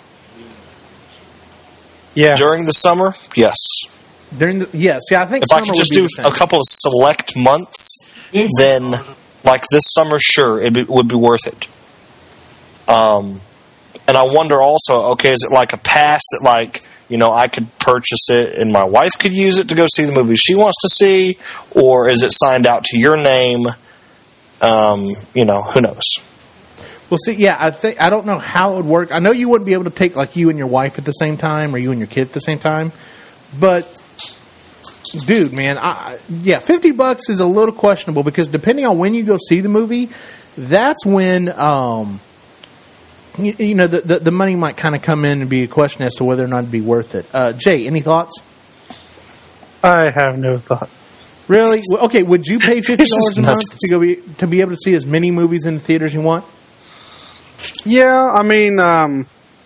Yeah. During the summer, yes. During the yes, yeah, I think if I could just do a couple of select months, then like this summer, sure, it be, would be worth it. Um, and I wonder also, okay, is it like a pass that like you know I could purchase it and my wife could use it to go see the movies she wants to see, or is it signed out to your name? Um, you know, who knows? Well, see, yeah, I think I don't know how it would work. I know you wouldn't be able to take like you and your wife at the same time, or you and your kid at the same time. But, dude, man, I, yeah, fifty bucks is a little questionable because depending on when you go see the movie, that's when um, you, you know the, the the money might kind of come in and be a question as to whether or not it'd be worth it. Uh, Jay, any thoughts? I have no thoughts. Really? Okay, would you pay fifty dollars a month to go be, to be able to see as many movies in the theaters you want? Yeah, I mean, um,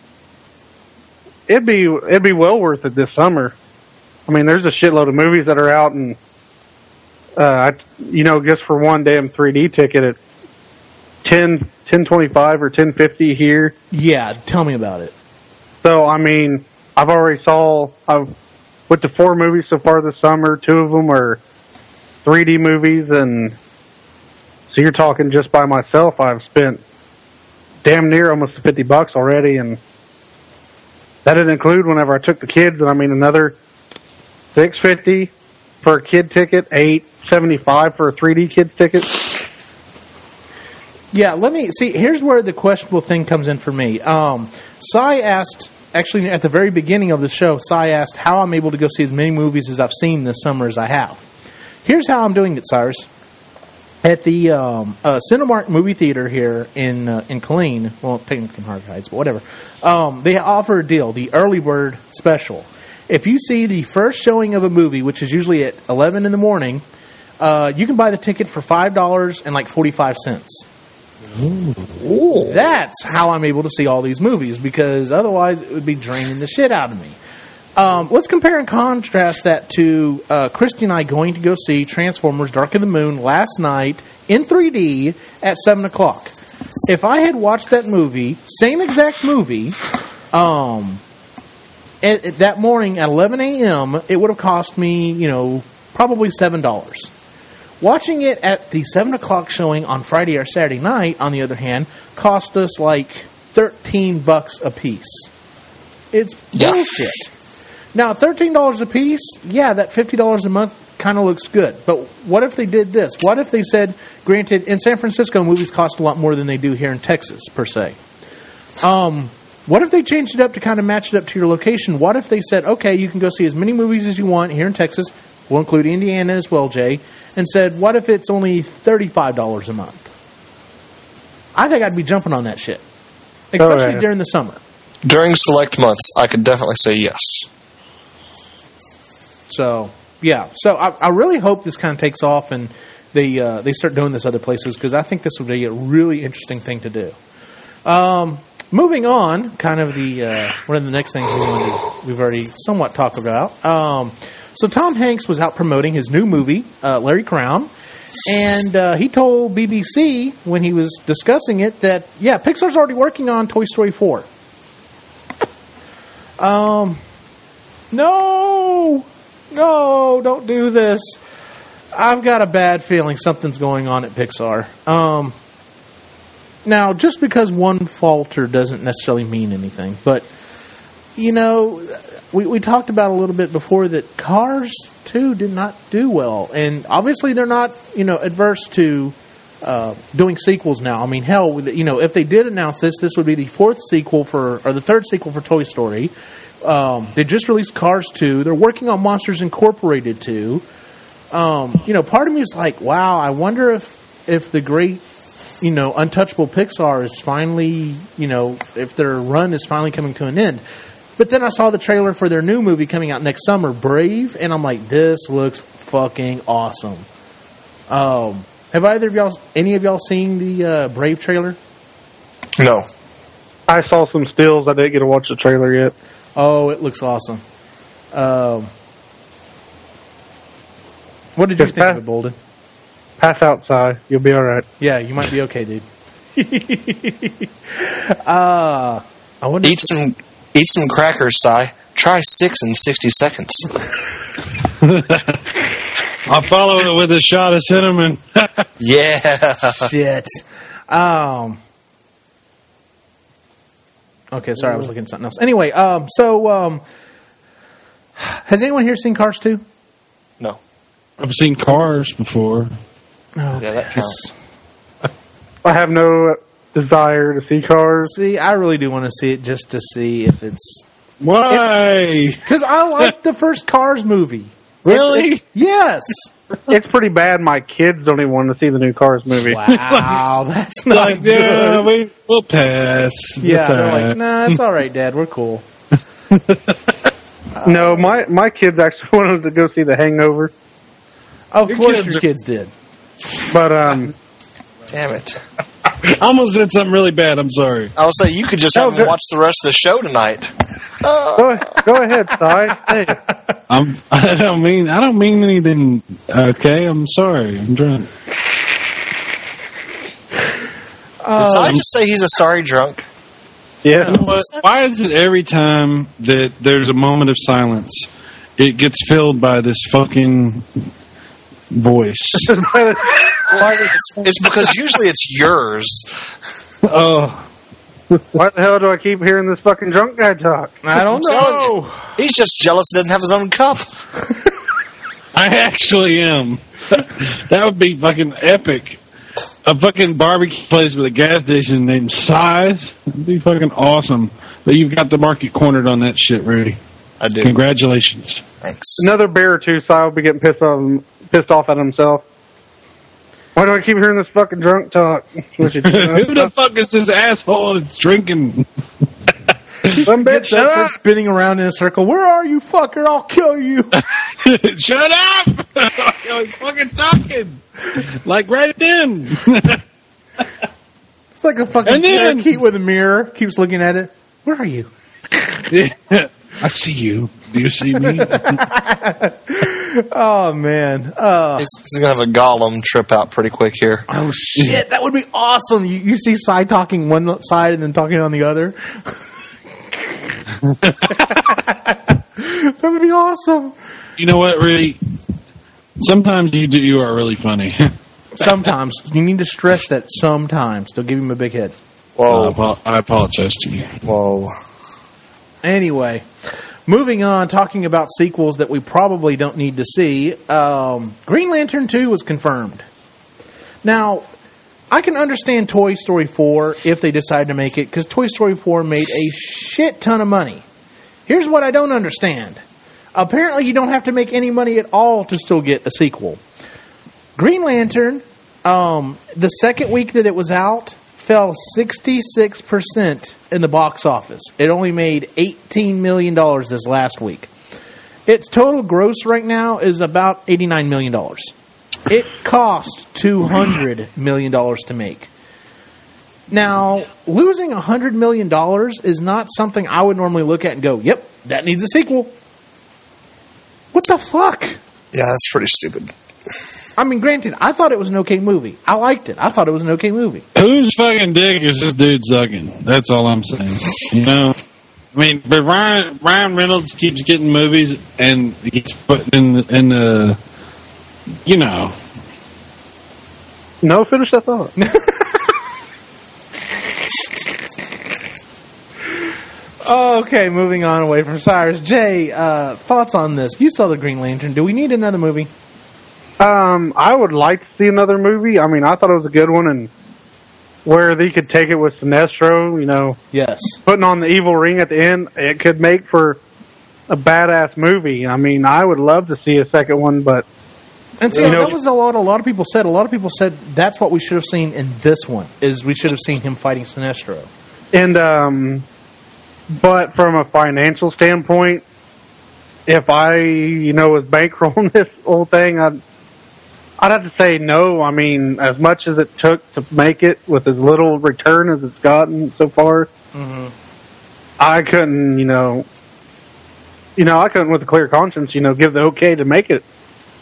it'd be it'd be well worth it this summer. I mean, there's a shitload of movies that are out, and uh, you know, just for one damn three D ticket at ten ten twenty five or ten fifty here. Yeah, tell me about it. So, I mean, I've already saw I've went to four movies so far this summer. Two of them are three D movies, and so you're talking just by myself, I've spent damn near almost fifty bucks already, and that didn't include whenever I took the kids. I mean, another six fifty for a kid ticket, eight seventy five for a three D kids ticket. Yeah, let me see. Here's where the questionable thing comes in for me. Um, Cy asked, actually, at the very beginning of the show, Cy asked how I'm able to go see as many movies as I've seen this summer as I have. Here's how I'm doing it, Cyrus. At the um, uh, Cinemark movie theater here in uh, in Killeen, well, technically in Harvey Heights, but whatever, um, they offer a deal, the early bird special. If you see the first showing of a movie, which is usually at eleven in the morning, uh, you can buy the ticket for five dollars and like forty-five cents. Ooh. That's how I'm able to see all these movies, because otherwise it would be draining the shit out of me. Um, let's compare and contrast that to uh, Christy and I going to go see Transformers Dark of the Moon last night in three D at seven o'clock. If I had watched that movie, same exact movie, um, at, at that morning at eleven a.m., it would have cost me, you know, probably seven dollars. Watching it at the seven o'clock showing on Friday or Saturday night, on the other hand, cost us like thirteen bucks a piece. It's bullshit. Yeah. Now, thirteen dollars a piece, yeah, that fifty dollars a month kind of looks good. But what if they did this? What if they said, granted, in San Francisco, movies cost a lot more than they do here in Texas, per se. Um, what if they changed it up to kind of match it up to your location? What if they said, okay, you can go see as many movies as you want here in Texas, we'll include Indiana as well, Jay, and said, what if it's only thirty-five dollars a month? I think I'd be jumping on that shit, especially oh, yeah. during the summer. During select months, I could definitely say yes. So, yeah. So, I, I really hope this kind of takes off and they uh, they start doing this other places, because I think this would be a really interesting thing to do. Um, moving on, kind of the uh, one of the next things we wanted to, we've already somewhat talked about. Um, so, Tom Hanks was out promoting his new movie, uh, Larry Crown, and uh, he told B B C when he was discussing it that, yeah, Pixar's already working on Toy Story four. Um, no... No, don't do this. I've got a bad feeling something's going on at Pixar. Um, now, just because one falter doesn't necessarily mean anything. But, you know, we, we talked about a little bit before that Cars two did not do well. And obviously they're not, you know, adverse to uh, doing sequels now. I mean, hell, you know, if they did announce this, this would be the fourth sequel for, or the third sequel for Toy Story. Um, they just released Cars two. They're working on Monsters Incorporated two. Um, you know, part of me is like, wow, I wonder if if the great you know, Untouchable Pixar is finally, you know, if their run is finally coming to an end. But then I saw the trailer for their new movie coming out next summer, Brave, and I'm like, this looks fucking awesome. Um, have either of y'all, any of y'all seen the uh, Brave trailer? No. I saw some stills. I didn't get to watch the trailer yet. Oh, it looks awesome. Um, what did you Just think pass, of it, Bolden? Pass outside. You'll be all right. Yeah, you might be okay, dude. uh, I wonder Eat some, eat some crackers, Si. Try six in sixty seconds. I'll follow it with a shot of cinnamon. Yeah. Shit. Um. Okay, sorry, I was looking at something else. Anyway, um, so um, has anyone here seen Cars two? No. I've seen Cars before. Oh, Yeah, that counts. I have no desire to see Cars. See, I really do want to see it just to see if it's... Why? Because I like the first Cars movie. Really? It's, yes. It's pretty bad. My kids don't even want to see the new Cars movie. Wow, that's not Like, good. yeah, we, we'll pass. Yeah, That's they're all right. like, nah, it's all right, Dad. We're cool. No, my my kids actually wanted to go see The Hangover, Of Your course kids your are- kids did. but um, Damn it. I almost said something really bad. I'm sorry. I was say you could just No, have them good. watch the rest of the show tonight. go go ahead, Si. Hey, I'm. I don't mean. I don't mean anything. Okay, I'm sorry. I'm drunk. Did I just say he's a sorry drunk? yeah. You know what? Why is it every time that there's a moment of silence, it gets filled by this fucking voice? It's because usually it's yours. Oh, Why the hell do I keep hearing this fucking drunk guy talk? I don't telling know. He's just jealous he doesn't have his own cup. I actually am. That would be fucking epic. A fucking barbecue place with a gas station named Size. That'd be fucking awesome. But you've got the market cornered on that shit, Rudy. I do. Congratulations. Thanks. Another beer or two, Si will be getting pissed off, pissed off at himself. Why do I keep hearing this fucking drunk talk? Who the fuck is this asshole that's drinking? Some bitch, shut They're up! spinning around in a circle. Where are you, fucker? I'll kill you. Shut up! I was fucking talking. Like right then. It's like a fucking And then- parakeet with a mirror. Keeps looking at it. Where are you? I see you. Do you see me? Oh, man. Uh, He's, he's going to have a Gollum trip out pretty quick here. oh, shit. That would be awesome. You, you see Cy talking one side and then talking on the other. That would be awesome. You know what, Rudy? Sometimes you do. You are really funny. Sometimes. You need to stress that sometimes. They'll give him a big head. I, Whoa. apo- I apologize to you. Whoa. Anyway, moving on, talking about sequels that we probably don't need to see. Um, Green Lantern two was confirmed. Now, I can understand Toy Story four if they decide to make it, because Toy Story four made a shit ton of money. Here's what I don't understand. Apparently, you don't have to make any money at all to still get a sequel. Green Lantern, um, the second week that it was out, fell sixty-six percent in the box office. It only made eighteen million dollars this last week. Its total gross right now is about eighty-nine million dollars. It cost two hundred million dollars to make. Now, losing one hundred million dollars is not something I would normally look at and go, yep, that needs a sequel. What the fuck? Yeah, that's pretty stupid. I mean, granted, I thought it was an okay movie. I liked it. I thought it was an okay movie. Whose fucking dick is this dude sucking? That's all I'm saying. You know? I mean, but Ryan Ryan Reynolds keeps getting movies and he gets put in the, in the, you know. No, finish that thought. Okay, moving on away from Cyrus. Jay, uh, thoughts on this? You saw the Green Lantern. Do we need another movie? Um, I would like to see another movie. I mean, I thought it was a good one, and where they could take it with Sinestro, you know, Yes. putting on the evil ring at the end, it could make for a badass movie. I mean, I would love to see a second one, but And so You know- that was a lot. A lot of people said. A lot of people said that's what we should have seen in this one. Is we should have seen him fighting Sinestro. And um, but from a financial standpoint, if I, you know, was bankrolling this whole thing, I'd I'd have to say no. I mean, as much as it took to make it with as little return as it's gotten so far, Mm-hmm. I couldn't, you know, you know, I couldn't with a clear conscience, you know, give the okay to make it.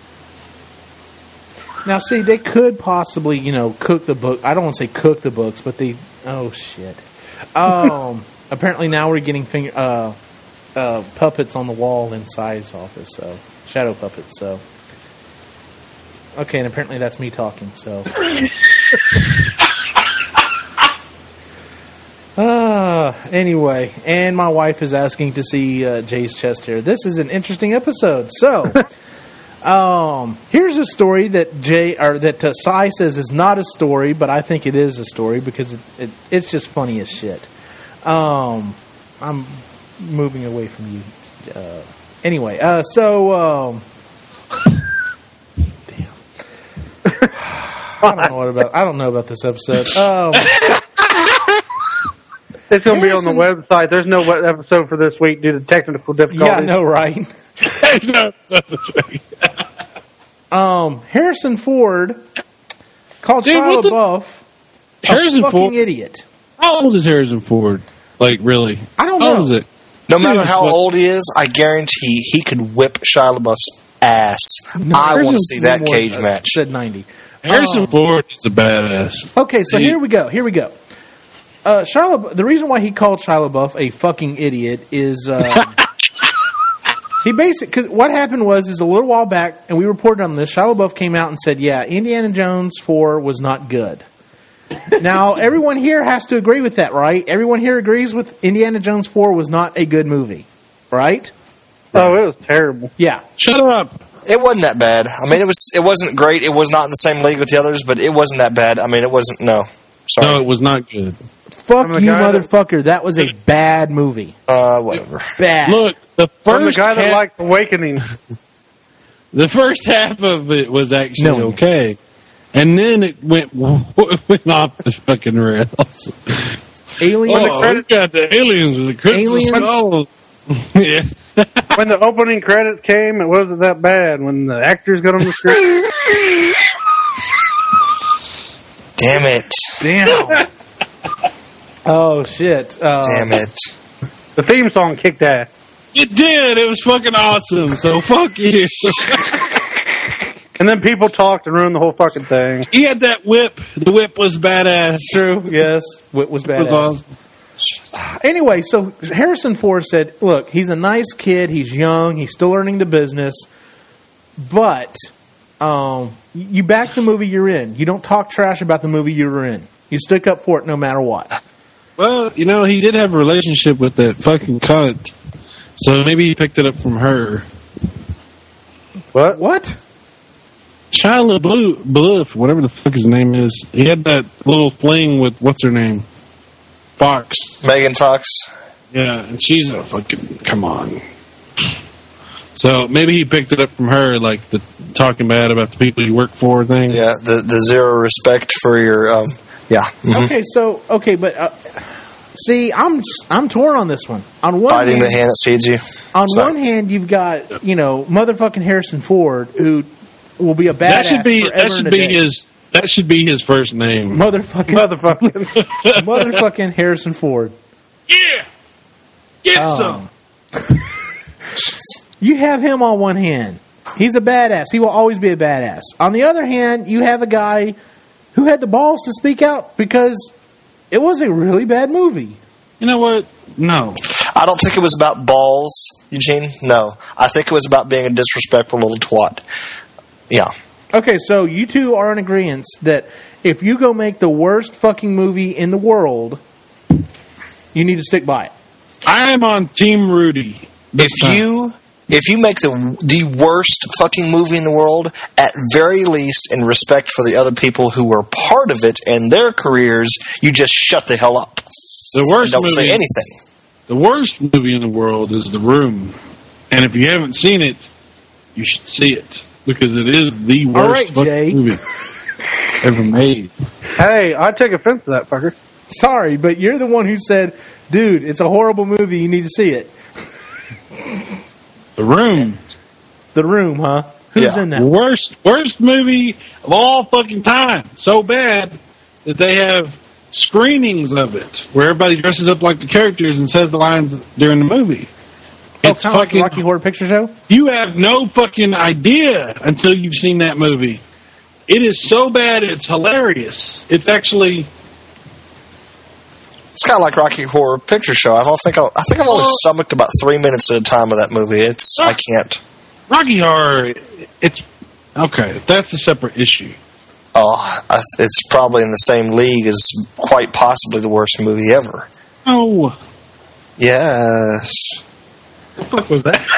Now, see, they could possibly, you know, cook the book. I don't want to say cook the books, but they. Oh shit. Um. apparently now we're getting finger, uh, uh, puppets on the wall inside his office. So shadow puppets. So. Okay, and apparently that's me talking. So. Uh, anyway, and my wife is asking to see uh, Jay's chest hair. This is an interesting episode. So, um, here's a story that Jay or that uh, Cy says is not a story, but I think it is a story because it, it, it's just funny as shit. Um, I'm moving away from you. Uh, anyway, uh, so um, damn, I don't know what about. I don't know about this episode. Um. It's going to be on the website. There's no web- episode for this week due to technical difficulties. Yeah, I know, right? um, Harrison Ford called Dude, Shia what the- LaBeouf Harrison a fucking Ford? idiot. How old is Harrison Ford? Like, really? I don't How know. old is it? No matter Dude, how what- old he is, I guarantee he could whip Shia LaBeouf's ass. I want to see that More- cage uh, match. Said ninety. Harrison Um, Ford is a badass. Okay, so He- here we go. Here we go. Uh, Shia LaBeouf, the reason why he called Shia LaBeouf a fucking idiot is um, he basically. Cause what happened was is a little while back, and we reported on this. Shia LaBeouf came out and said, "Yeah, Indiana Jones four was not good." Now, everyone here has to agree with that, right? Everyone here agrees with Indiana Jones four was not a good movie, right? Oh, it was terrible. Yeah. Shut up. It wasn't that bad. I mean, it was. It wasn't great. It was not in the same league with the others, but it wasn't that bad. I mean, it wasn't. No, sorry. No, it was not good. Fuck From the you, guy that- motherfucker. That was a bad movie. Uh, whatever. Bad. Look, the From the first guy that half, liked Awakening. the first half of it was actually No. okay, and then it went went off the fucking rails. Alien. Oh, we got the aliens with the crystal Aliens? skulls. Yeah. When the opening credits came, it wasn't that bad. When the actors got on the screen, Damn it. Damn. Oh, shit. Uh, Damn it. the theme song kicked ass. It did. It was fucking awesome. So fuck you. And then people talked and ruined the whole fucking thing. He had that whip. The whip was badass. True, yes. Wit was It badass. was awesome. Anyway, so Harrison Ford said, look, he's a nice kid. He's young. He's still learning the business. But um, you back the movie you're in. You don't talk trash about the movie you were in. You stick up for it no matter what. Well, you know, he did have a relationship with that fucking cunt. So maybe he picked it up from her. What? What? Shia LaBeouf, Bluff, whatever the fuck his name is. He had that little fling with, what's her name? Fox. Megan Fox. Yeah, and she's a fucking, come on. So maybe he picked it up from her, like the talking bad about the people you work for thing. Yeah, the the zero respect for your. Um, yeah. Mhm. Okay, so, okay, but uh, see, I'm I'm torn on this one. On one Fighting hand, the hand that feeds you. on Sorry. one hand, you've got, you know, motherfucking Harrison Ford, who will be a badass That should be forever that and should a be day. his that should be his first name. Motherfucking, Motherfucking. motherfucking Harrison Ford. Yeah, get Um, some. You have him on one hand. He's a badass. He will always be a badass. On the other hand, you have a guy who had the balls to speak out because it was a really bad movie. You know what? No. I don't think it was about balls, Eugene. No, I think it was about being a disrespectful little twat. Yeah. Okay, so you two are in agreement that if you go make the worst fucking movie in the world, you need to stick by it. I am on Team Rudy. this If time. you if you make the the worst fucking movie in the world, at very least, in respect for the other people who were part of it and their careers, you just shut the hell up. the worst Don't movie, say anything. the worst movie in the world is The Room, and if you haven't seen it, you should see it. because it is the worst All right, fucking Jay. movie ever made. Hey, I take offense to that fucker. Sorry, but you're the one who said, dude, it's a horrible movie. You need to see it. The Room. The Room, huh? Who's Yeah. in that? Worst, worst movie of all fucking time. So bad that they have screenings of it where everybody dresses up like the characters and says the lines during the movie. Oh, It's kind of like the fucking. Rocky Horror Picture Show? You have no fucking idea until you've seen that movie. It is so bad, it's hilarious. It's actually. It's kind of like Rocky Horror Picture Show. I don't think I, I think I've only Well- stomached about three minutes at a time of that movie. It's I can't. Rocky Horror, it's. Okay, that's a separate issue. Oh, I, it's probably in the same league as quite possibly the worst movie ever. Oh. Yes. What the fuck was that?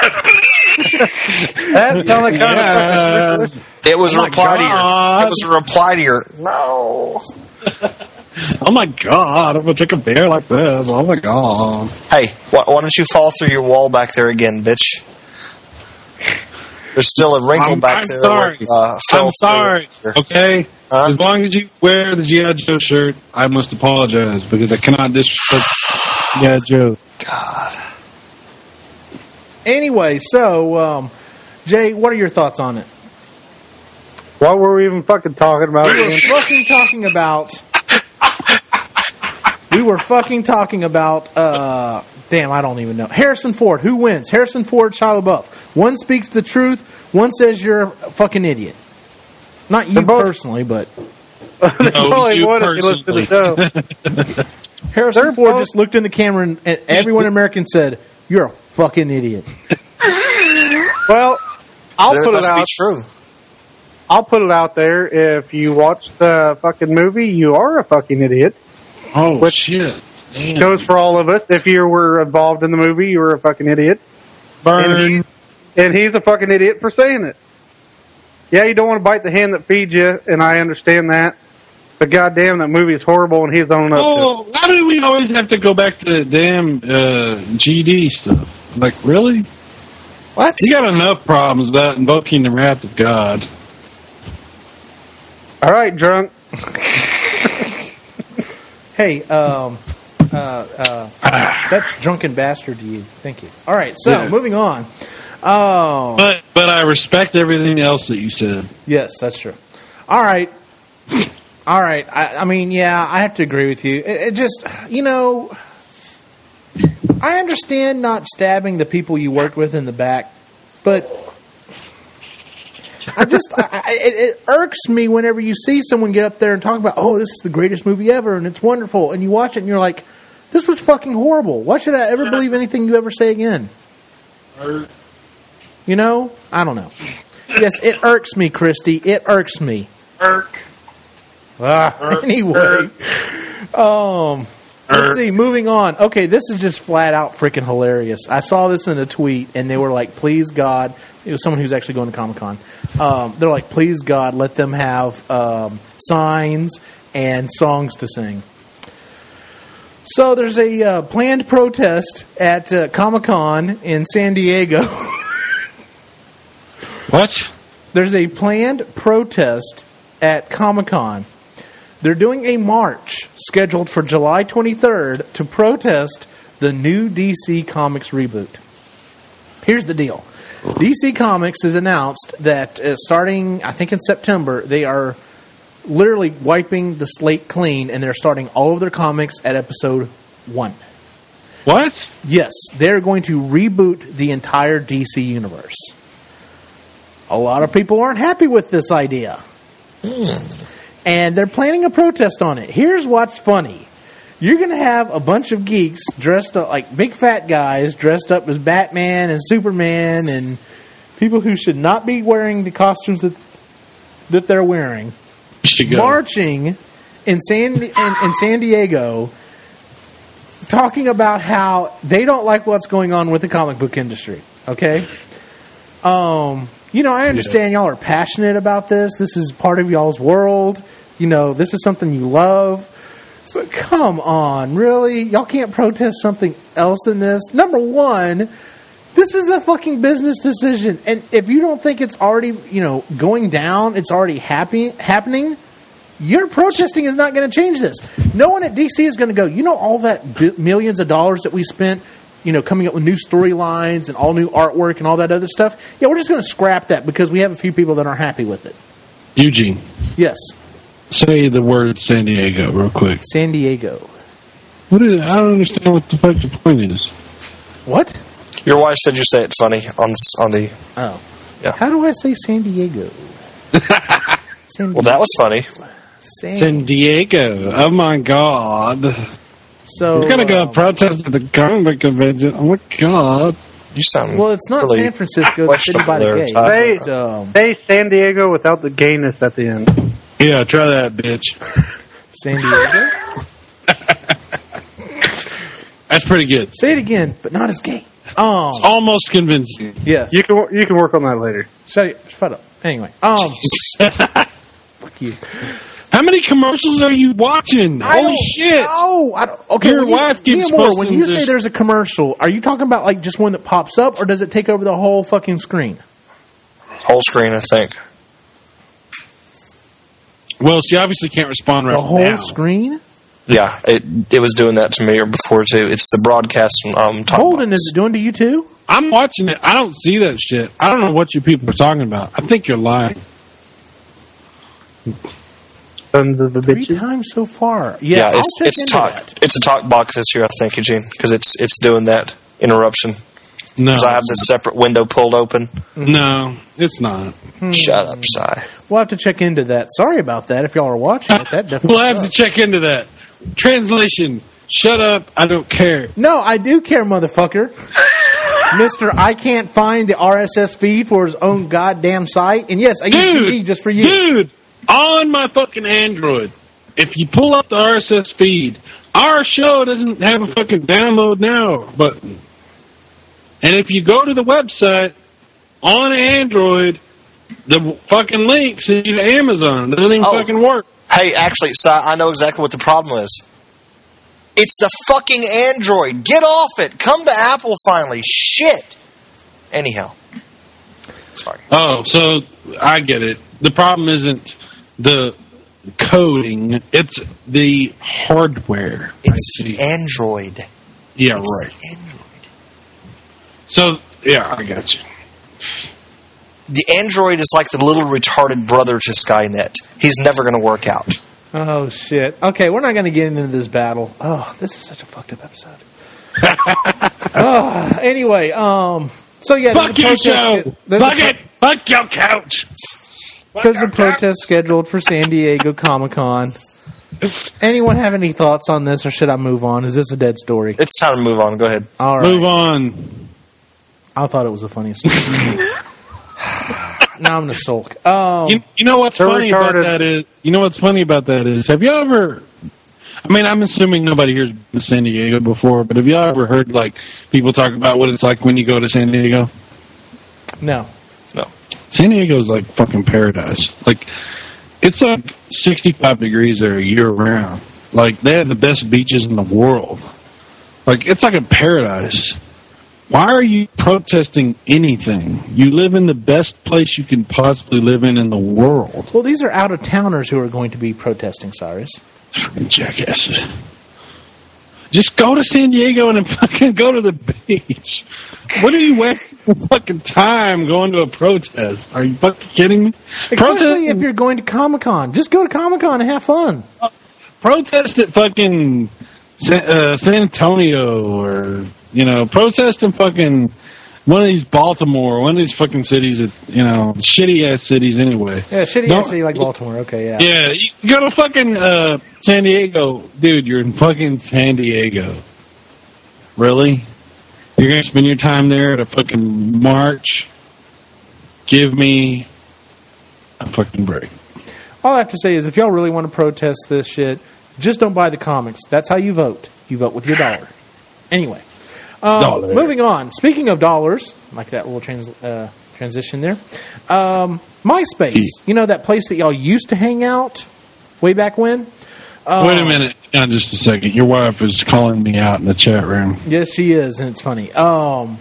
That sounded kind Yeah. of fucking It was Oh a my reply to your. God. It was a reply to your. No. Oh my god, I'm gonna drink a beer like this. Oh my god. Hey, why, why don't you fall through your wall back there again, bitch? There's still a wrinkle I'm, back I'm there. sorry. Where, uh, fell I'm sorry. through. Okay? Huh? As long as you wear the G I. Joe shirt, I must apologize because I cannot disrespect G I. Joe. God. Anyway, so, um, Jay, what are your thoughts on it? What were we even fucking talking about? We were again? fucking talking about... We were fucking talking about, uh, damn, I don't even know. Harrison Ford, who wins? Harrison Ford, Shia LaBeouf. One speaks the truth, one says you're a fucking idiot. Not you They're both- personally, but They No, probably you would if you listened to the show. Harrison They're Ford both- just looked in the camera and, and everyone in America said, you're a fucking idiot. Well, I'll That put it must be out. true. I'll put it out there. If you watch the fucking movie, you are a fucking idiot. Oh, What- shit. Damn. Goes for all of us. If you were involved in the movie, you were a fucking idiot. Burn. And he's a fucking idiot for saying it. Yeah, you don't want to bite the hand that feeds you, and I understand that. But goddamn, that movie is horrible, and he's owning up to it. Oh, why do we always have to go back to the damn uh, G D stuff? Like, really? What? You got enough problems without invoking the wrath of God. All right, drunk. Hey, um, uh, uh, that's drunken bastard to you. Thank you. All right, so Yeah. moving on. Oh, But but I respect everything else that you said. yes, that's true. All right, all right. I, I mean, yeah, I have to agree with you. It, it just, you know, I understand not stabbing the people you worked with in the back, but I just, I, I, it, it irks me whenever you see someone get up there and talk about, oh, this is the greatest movie ever, and it's wonderful, and you watch it and you're like, this was fucking horrible. Why should I ever believe anything you ever say again? You know? I don't know. Yes, it irks me, Christy. It irks me. Irk. Ah, anyway. Um, let's see, moving on. Okay, this is just flat out freaking hilarious. I saw this in a tweet, and they were like, please, God. It was someone who's actually going to Comic-Con. Um, they're like, please, God, let them have um, signs and songs to sing. So there's a uh, planned protest at uh, Comic-Con in San Diego. What? There's a planned protest at Comic-Con. They're doing a march scheduled for July twenty-third to protest the new D C Comics reboot. Here's the deal. D C Comics has announced that uh, starting, I think in September, they are literally wiping the slate clean and they're starting all of their comics at episode one. What? Yes, they're going to reboot the entire D C universe. A lot of people aren't happy with this idea. And they're planning a protest on it. Here's what's funny. You're going to have a bunch of geeks dressed up like big fat guys dressed up as Batman and Superman and people who should not be wearing the costumes that that they're wearing. Should go. Marching in San in, in San Diego talking about how they don't like what's going on with the comic book industry. Okay? Um, you know, I understand y'all are passionate about this. This is part of y'all's world. You know, this is something you love. But come on, really? Y'all can't protest something else than this? Number one, This is a fucking business decision, and if you don't think it's already, you know, going down, it's already happy happening. Your protesting is not going to change this. No one at D C is going to go, you know, all that bi- millions of dollars that we spent, you know, coming up with new storylines and all new artwork and all that other stuff. Yeah, we're just going to scrap that because we have a few people that aren't happy with it. Eugene. Yes. Say the word San Diego real quick. San Diego. What is? I don't understand what the fuck the point is. What? Your wife said you say it funny on s- on the. Oh. Yeah. How do I say San Diego? San Well, that was funny. San, San Diego. Oh my god. So We're gonna go um, protest at the comic convention. Oh my god. You sound. Well, it's not really San Francisco, the city by the questionable there, gate. Todd. Say, But, um, say San Diego without the gayness at the end. Yeah, try that, bitch. San Diego. That's pretty good. Say it again, but not as gay. Um, It's almost convincing. yes. You can you can work on that later. Shut it. Shut up. Anyway. Um. Fuck you. How many commercials are you watching? I Holy don't- shit! No, I don't, okay. Your when you- wife keeps Neil Moore, posting when you this- say there's a commercial, are you talking about like just one that pops up, or does it take over the whole fucking screen? Whole screen, I think. Well, she obviously can't respond right The whole now. screen. Yeah, it it was doing that to me or before too. It's the broadcast. Um, talk Holden, box. is it doing to you too? I'm watching it. I don't see that shit. I don't know what you people are talking about. I think you're lying. Sons of a Three bitch. times so far. Yeah, Yeah, I'll it's check it's into talk. that. It's a talk box this year, I think, Eugene, because it's it's doing that interruption. No, Because I have this separate window pulled open. no, it's not. Shut up, Si. We'll have to check into that. Sorry about that. If y'all are watching it, that definitely. We'll have to sucks. check into that. Translation: shut up. I don't care. No, I do care, motherfucker. Mister I can't find the R S S feed for his own goddamn site. And yes, I use T V Dude, just for you. dude, on my fucking Android, if you pull up the R S S feed, our show doesn't have a fucking download now button. And if you go to the website on Android, the fucking link sends you to Amazon. It doesn't even Oh. fucking work. Hey, actually, Si, I know exactly what the problem is. It's the fucking Android. Get off it. Come to Apple finally. Shit. Anyhow. Sorry. Oh, so I get it. The problem isn't the coding; it's the hardware. It's I see. Android. Yeah, It's right. Android. So yeah, I got you. The Android is like the little retarded brother to Skynet. He's never going to work out. Oh shit. Okay, we're not going to get into this battle. Oh, this is such a fucked up episode. oh, anyway, um, so yeah, Fuck your there's a show. protest- there's Fuck a, it. Fuck your couch. Fuck There's your a protest scheduled for San Diego Comic Con. Anyone have any thoughts on this, or should I move on? Is this a dead story? It's time to move on. Go ahead. All right. Move on. I thought it was the funniest story. Now I'm gonna sulk. Um, You, you know what's So funny about retarded. that is, you know what's funny about that is, have you ever? I mean, I'm assuming nobody here's been to San Diego before, but have you ever heard like people talk about what it's like when you go to San Diego? no. No. San Diego's like fucking paradise. Like, it's like sixty-five degrees there year round. Like, they have the best beaches in the world. Like, it's like a paradise. Why are you protesting anything? You live in the best place you can possibly live in in the world. Well, these are out of towners who are going to be protesting, Cyrus. Fucking jackasses. Just go to San Diego and then fucking go to the beach. What are you wasting your fucking time going to a protest? Are you fucking kidding me? Especially if you're going to Comic Con. Just go to Comic Con and have fun. Protest at fucking San, uh, San Antonio, or, you know, protest in fucking one of these Baltimore, one of these fucking cities that, you know, shitty ass cities anyway. Yeah, shitty Don't- ass city like Baltimore. Okay, yeah. Yeah, you go to fucking uh, San Diego. Dude, you're in fucking San Diego. Really? You're going to spend your time there at a fucking march? Give me a fucking break. All I have to say is if y'all really want to protest this shit, just don't buy the comics. That's how you vote. You vote with your dollar. Anyway. Um, Dollar. moving on. Speaking of dollars, like that little trans, uh, transition there. Um, MySpace. You know that place that y'all used to hang out way back when? Uh, Wait a minute. Hang on just a second. Your wife is calling me out in the chat room. Yes, she is, and it's funny. Um,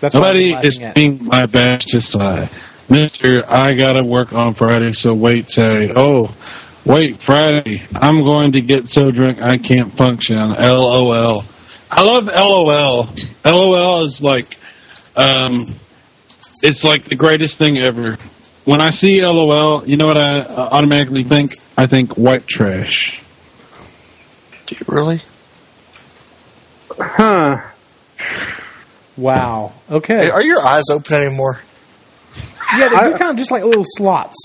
That's what Nobody I'm laughing is at. being my best side. Mister, I gotta work on Friday, so wait Saturday. Oh, wait Friday. I'm going to get so drunk I can't function. L O L. I love L O L. L O L is like, um, it's like the greatest thing ever. When I see L O L, you know what I uh, automatically think? I think white trash. Do you really? Huh. Wow. Hey, Okay. are your eyes open anymore? Yeah, they do kind of just like little slots.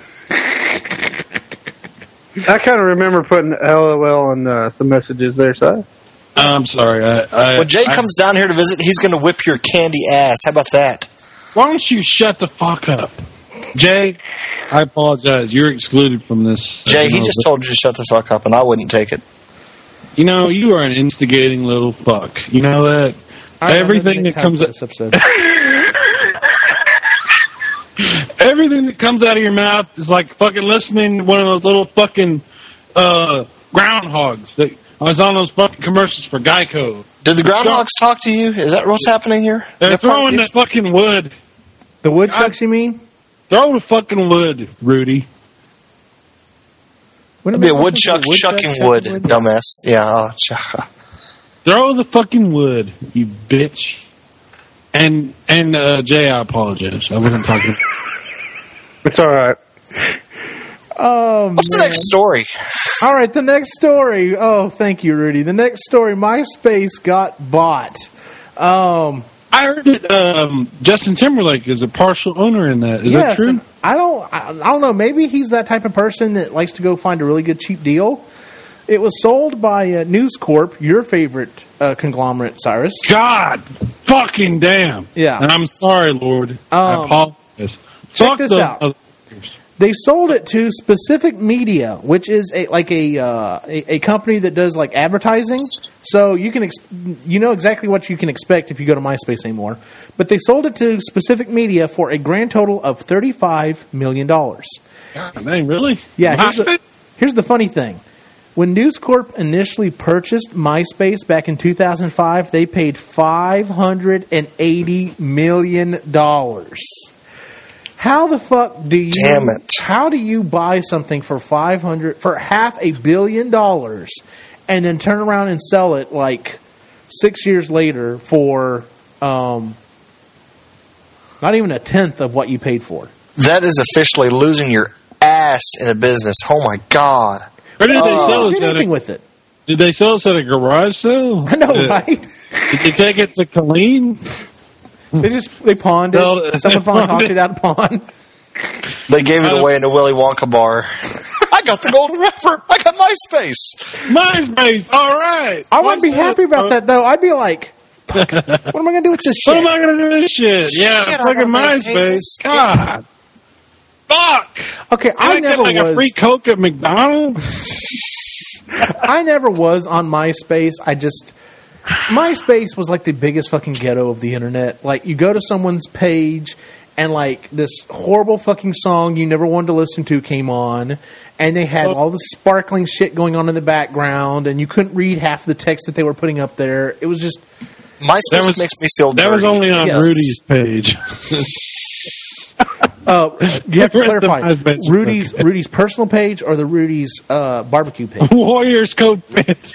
I kind of remember putting L O L in uh, some messages there, so. I'm sorry. I, I, When Jay I- comes down here to visit, he's going to whip your candy ass. How about that? Why don't you shut the fuck up? Jay, I apologize. You're excluded from this. Jay, he You know, just told you to shut the fuck up, and I wouldn't take it. You know, you are an instigating little fuck. You know that? All right, Everything I'm gonna make that time comes for out, this episode. everything that comes out of your mouth is like fucking listening to one of those little fucking uh, groundhogs that I was on those fucking commercials for Geico. Did the groundhogs talk to you? Is that what's happening here? They're They're throwing fucking- the fucking wood. The woodchucks, you mean? Throw the fucking wood, Rudy. Wouldn't It'd be a it woodchuck be woodchuck chucking chucking wood, wood? dumbass. Yeah. Uh, ch- Throw the fucking wood, you bitch. And and uh, Jay, I apologize. I wasn't talking. It's alright. Oh, What's the man. next story? All right, the next story. Oh, thank you, Rudy. The next story, MySpace got bought. Um, I heard that um, Justin Timberlake is a partial owner in that. Is yes, that true? and I don't. I, I don't know. Maybe he's that type of person that likes to go find a really good cheap deal. It was sold by uh, News Corp, your favorite uh, conglomerate, Cyrus. God fucking damn. Yeah. And I'm sorry, Lord. I Um, apologize. check Fuck this the out. other- They sold it to Specific Media, which is a, like a, uh, a a company that does like advertising. So you can ex- you know exactly what you can expect if you go to MySpace anymore. But they sold it to Specific Media for a grand total of thirty-five million dollars. God dang, really? Yeah, here's MySpace? the, here's the funny thing. When News Corp initially purchased MySpace back in two thousand five, they paid five hundred eighty million dollars. How the fuck do you Damn it. How do you buy something for five hundred for half a billion dollars and then turn around and sell it like six years later for um, not even a tenth of what you paid for? That is officially losing your ass in a business. Oh my god. Where did they Oh, sell did it at? anything A, with it? did they sell it at a garage sale? I know, Uh, right? Did they take it to Colleen? They just they pawned Well, it. Someone they pawned pawned it it. out of pawn. They gave it Uh, away in the Willy Wonka bar. I got the golden record. I got MySpace. MySpace, all right. I wouldn't be happy about that though. I'd be like, fuck, what am I gonna do with this What shit? am I going to do with this shit? Yeah, Shit, I fucking don't think MySpace. it's- God. Fuck. Okay, I, I never get like was. a free Coke at McDonald's. I never was on MySpace. I just MySpace was like the biggest fucking ghetto of the internet. Like you go to someone's page and like this horrible fucking song you never wanted to listen to came on, and they had all the sparkling shit going on in the background, and you couldn't read half the text that they were putting up there. It was just MySpace That was- makes me feel That dirty. was only on Yes. Rudy's page. uh, you have to The rest of clarify MySpace was Rudy's okay. Rudy's personal page or the Rudy's uh, barbecue page. Warriors coat fits.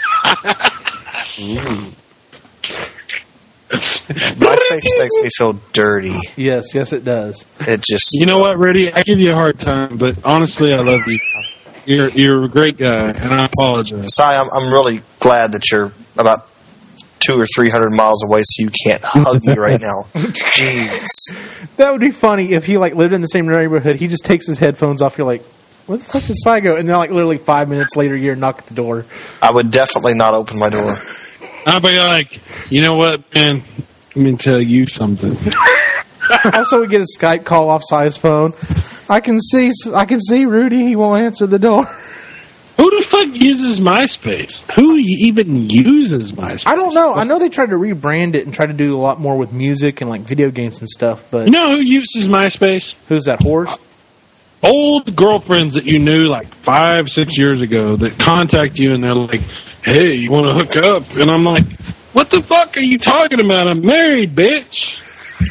MySpace makes me feel dirty. Yes, yes, it does. It just You know what, Rudy? I give you a hard time, but honestly, I love you. You're you're a great guy, and I apologize. Si, I'm, I'm really glad that you're about two or three hundred miles away, so you can't hug me right now. Jeez. That would be funny if he like lived in the same neighborhood. He just takes his headphones off. You're like, where the fuck did Cy go? And then like literally five minutes later, you're knock at the door. I would definitely not open my door. I'll be like, you know what, man? Let me tell you something. Also, we get a Skype call off Cy's phone. I can see, I can see Rudy. He won't answer the door. Who the fuck uses MySpace? Who even uses MySpace? I don't know. I know they tried to rebrand it and try to do a lot more with music and like video games and stuff. But You know who uses MySpace? who's that horse? Old girlfriends that you knew like five, six years ago that contact you and they're like, hey, you want to hook up? And I'm like, what the fuck are you talking about? I'm married, bitch.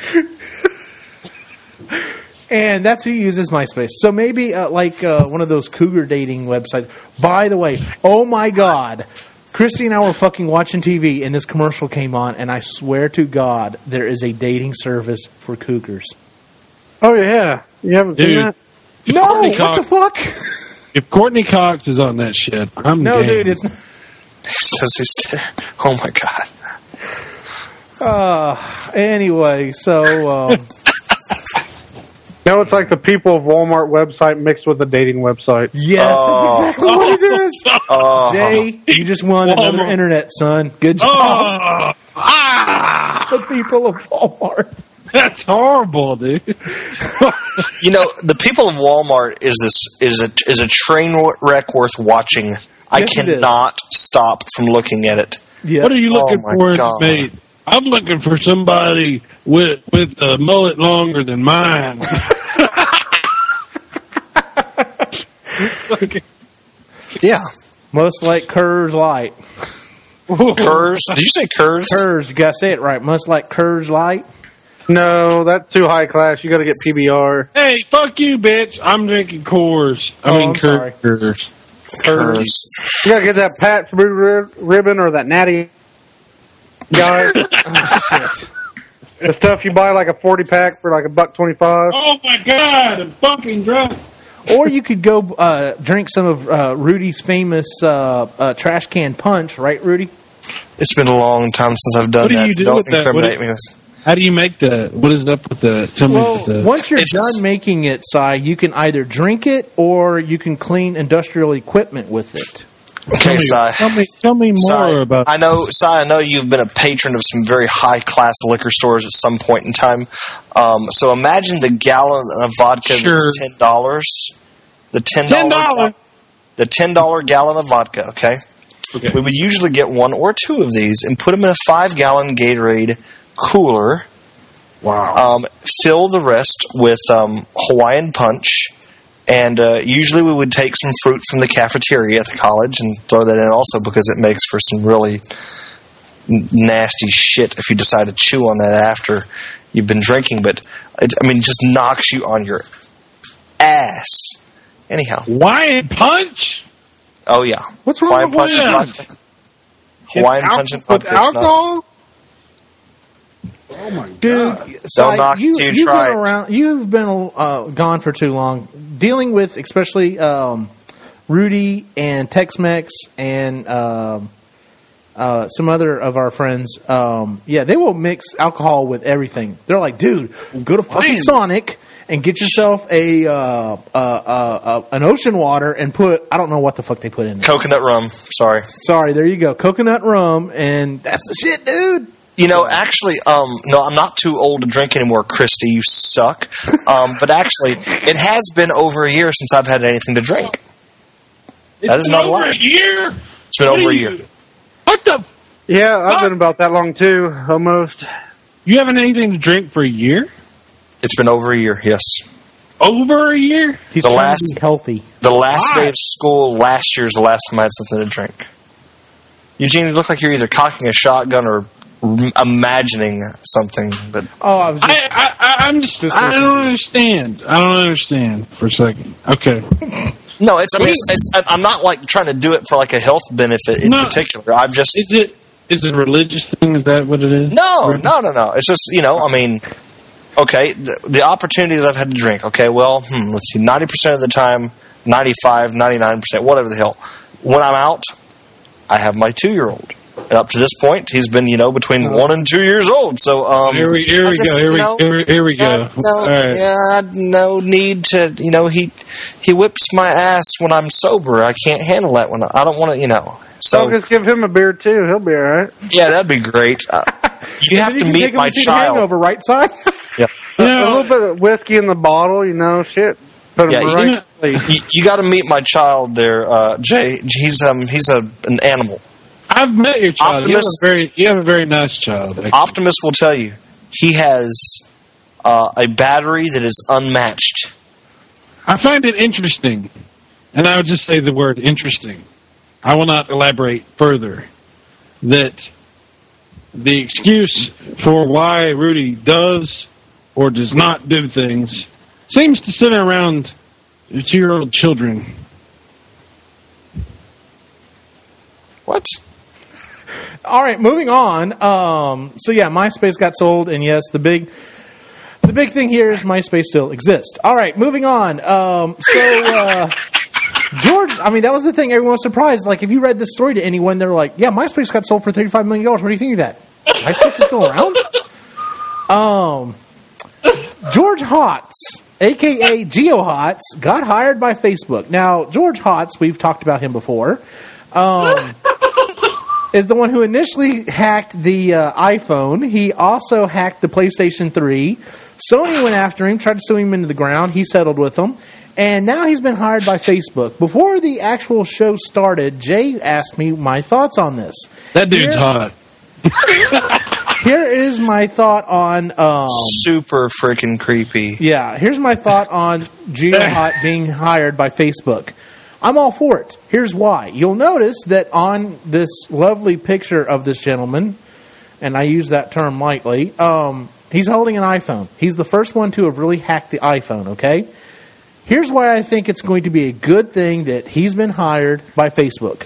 And that's who uses MySpace. So maybe uh, like uh, one of those cougar dating websites. By the way, oh my God, Christy and I were fucking watching T V, and this commercial came on, and I swear to God, there is a dating service for cougars. Oh yeah, you haven't Dude, seen that? if No, Courtney what Cox, the fuck? If Courtney Cox is on that shit, I'm No, game. dude, it's not. Says he's- oh my God. Uh, anyway, so um, No, it's like the People of Walmart website mixed with a dating website. yes, Oh. that's exactly what it is. Oh. Jay, you just won another Walmart. internet, son. Good job. Oh, ah, The people of Walmart. that's horrible, dude. You know, the people of Walmart is this is a is a train wreck worth watching. I Yes, it is. cannot stop from looking at it. Yeah. What are you looking Oh, my for in God. a mate? I'm looking for somebody with with a mullet longer than mine. Okay. Yeah, Most like Coors Light. Kurz. Did you say Kurz? Coors, you gotta say it right. Most like Coors Light. No, that's too high class. You got to get P B R. Hey, fuck you, bitch! I'm drinking Coors. I Oh, mean, I'm sorry. Coors. Kurz. You got to get that Pat's Blue Rib- Ribbon or that Natty guy. Oh, shit. The stuff you buy like a forty pack for like a buck twenty five. Oh my god, I'm fucking drunk. Or you could go uh, drink some of uh, Rudy's famous uh, uh, trash can punch, right, Rudy? It's been a long time since I've done What do that. you do Don't with that? What incriminate do- me. with- How do you make that? What is up with the? Tell me Well, with the. once you're It's- done making it, Si, you can either drink it or you can clean industrial equipment with it. Okay, Si. Tell me, tell me more Si, about. I know, Si, I know you've been a patron of some very high class liquor stores at some point in time. Um, so imagine the gallon of vodka Sure. that's ten dollars. The ten Ten dollars. dollars. The ten dollar gallon of vodka. Okay. Okay. We would usually get one or two of these and put them in a five gallon Gatorade cooler. Wow. Um, fill the rest with um, Hawaiian Punch, and uh, usually we would take some fruit from the cafeteria at the college and throw that in also because it makes for some really n- nasty shit if you decide to chew on that after you've been drinking. But it, I mean, it just knocks you on your ass. Anyhow, Hawaiian punch. oh yeah, What's wrong Hawaiian with Punch and Hawaiian? vodka. Hawaiian Al- Punch and with vodka. is not- alcohol. Oh my Dude, god. Si, knock you, till you you've try been it. around. You've been uh, gone for too long. Dealing with especially um, Rudy and Tex-Mex and um, uh, some other of our friends. Um, yeah, they will mix alcohol with everything. They're like, dude, go to fucking Fine. Sonic and get yourself a uh, uh, uh, uh, an ocean water and put I don't know what the fuck they put in there. Coconut rum. Sorry. Sorry, there you go, coconut rum, and that's the shit, dude. You know, actually, um, no, I'm not too old to drink anymore, Christy. You suck. Um, but actually, it has been over a year since I've had anything to drink. That is It's not a over lie. a year. It's been What over are a you- year. What the? Yeah, I've been about that long too, almost. You haven't anything to drink for a year? It's been over a year, yes. Over a year? He's The trying last- to be healthy. The last Why? day of school last year is the last time I had something to drink. Eugene, you look like you're either cocking a shotgun or r- imagining something, but Oh, I was just, I, I, I I'm just. Just I listen don't to you. understand. I don't understand for a second. Okay. no, it's. I mean, it's, it's, I'm not like trying to do it for like a health benefit in No. particular. I'm just Is it? Is it a religious thing? Is that what it is? No, no, no, no. It's just, you know, I mean, okay, the, the opportunities I've had to drink. Okay, well, hmm, let's see, ninety percent of the time, ninety-five, ninety-nine percent, whatever the hell. When I'm out, I have my two-year-old. And up to this point, he's been, you know, between one and two years old. So, um, Here we, here I we just, go. Here you we, know, here, here we go. uh, no, All right. yeah, no need to, you know, he he whips my ass when I'm sober. I can't handle that when I, I don't want to, you know. So, So just give him a beer too. He'll be all right. yeah, that'd be great. Uh, you have Then to can meet take him my to see The child. Hangover, right side? Yeah. You a know, little bit of whiskey in the bottle, you know, shit. Put him Yeah, you right know- to sleep. You, you got to meet my child there, uh, Jay. He's um he's a an animal. I've met your child. You have Optimus- a very, you have a very nice child. actually. Optimus will tell you he has uh, a battery that is unmatched. I find it interesting, and I would just say the word interesting. I will not elaborate further. That the excuse for why Rudy does or does not do things seems to center around two-year-old children. What? All right, moving on. Um, so yeah, MySpace got sold, and yes, the big, the big thing here is MySpace still exists. All right, moving on. Um, so uh, George, I mean, that was the thing. Everyone was surprised. Like, if you read this story to anyone, they're like, "Yeah, MySpace got sold for thirty-five million dollars. What do you think of that? MySpace is still around?" Um, George Hotz, a k a. GeoHotz, got hired by Facebook. Now, George Hotz, we've talked about him before. Um, is the one who initially hacked the uh, iPhone. He also hacked the PlayStation three. Sony went after him, tried to sue him into the ground. He settled with them. And now he's been hired by Facebook. Before the actual show started, Jay asked me my thoughts on this. That dude's Here, hot. Here is my thought on... Um, Super freaking creepy. Yeah, here's my thought on GeoHot being hired by Facebook. I'm all for it. Here's why. You'll notice that on this lovely picture of this gentleman, and I use that term lightly, um, he's holding an iPhone. He's the first one to have really hacked the iPhone, okay? Here's why I think it's going to be a good thing that he's been hired by Facebook.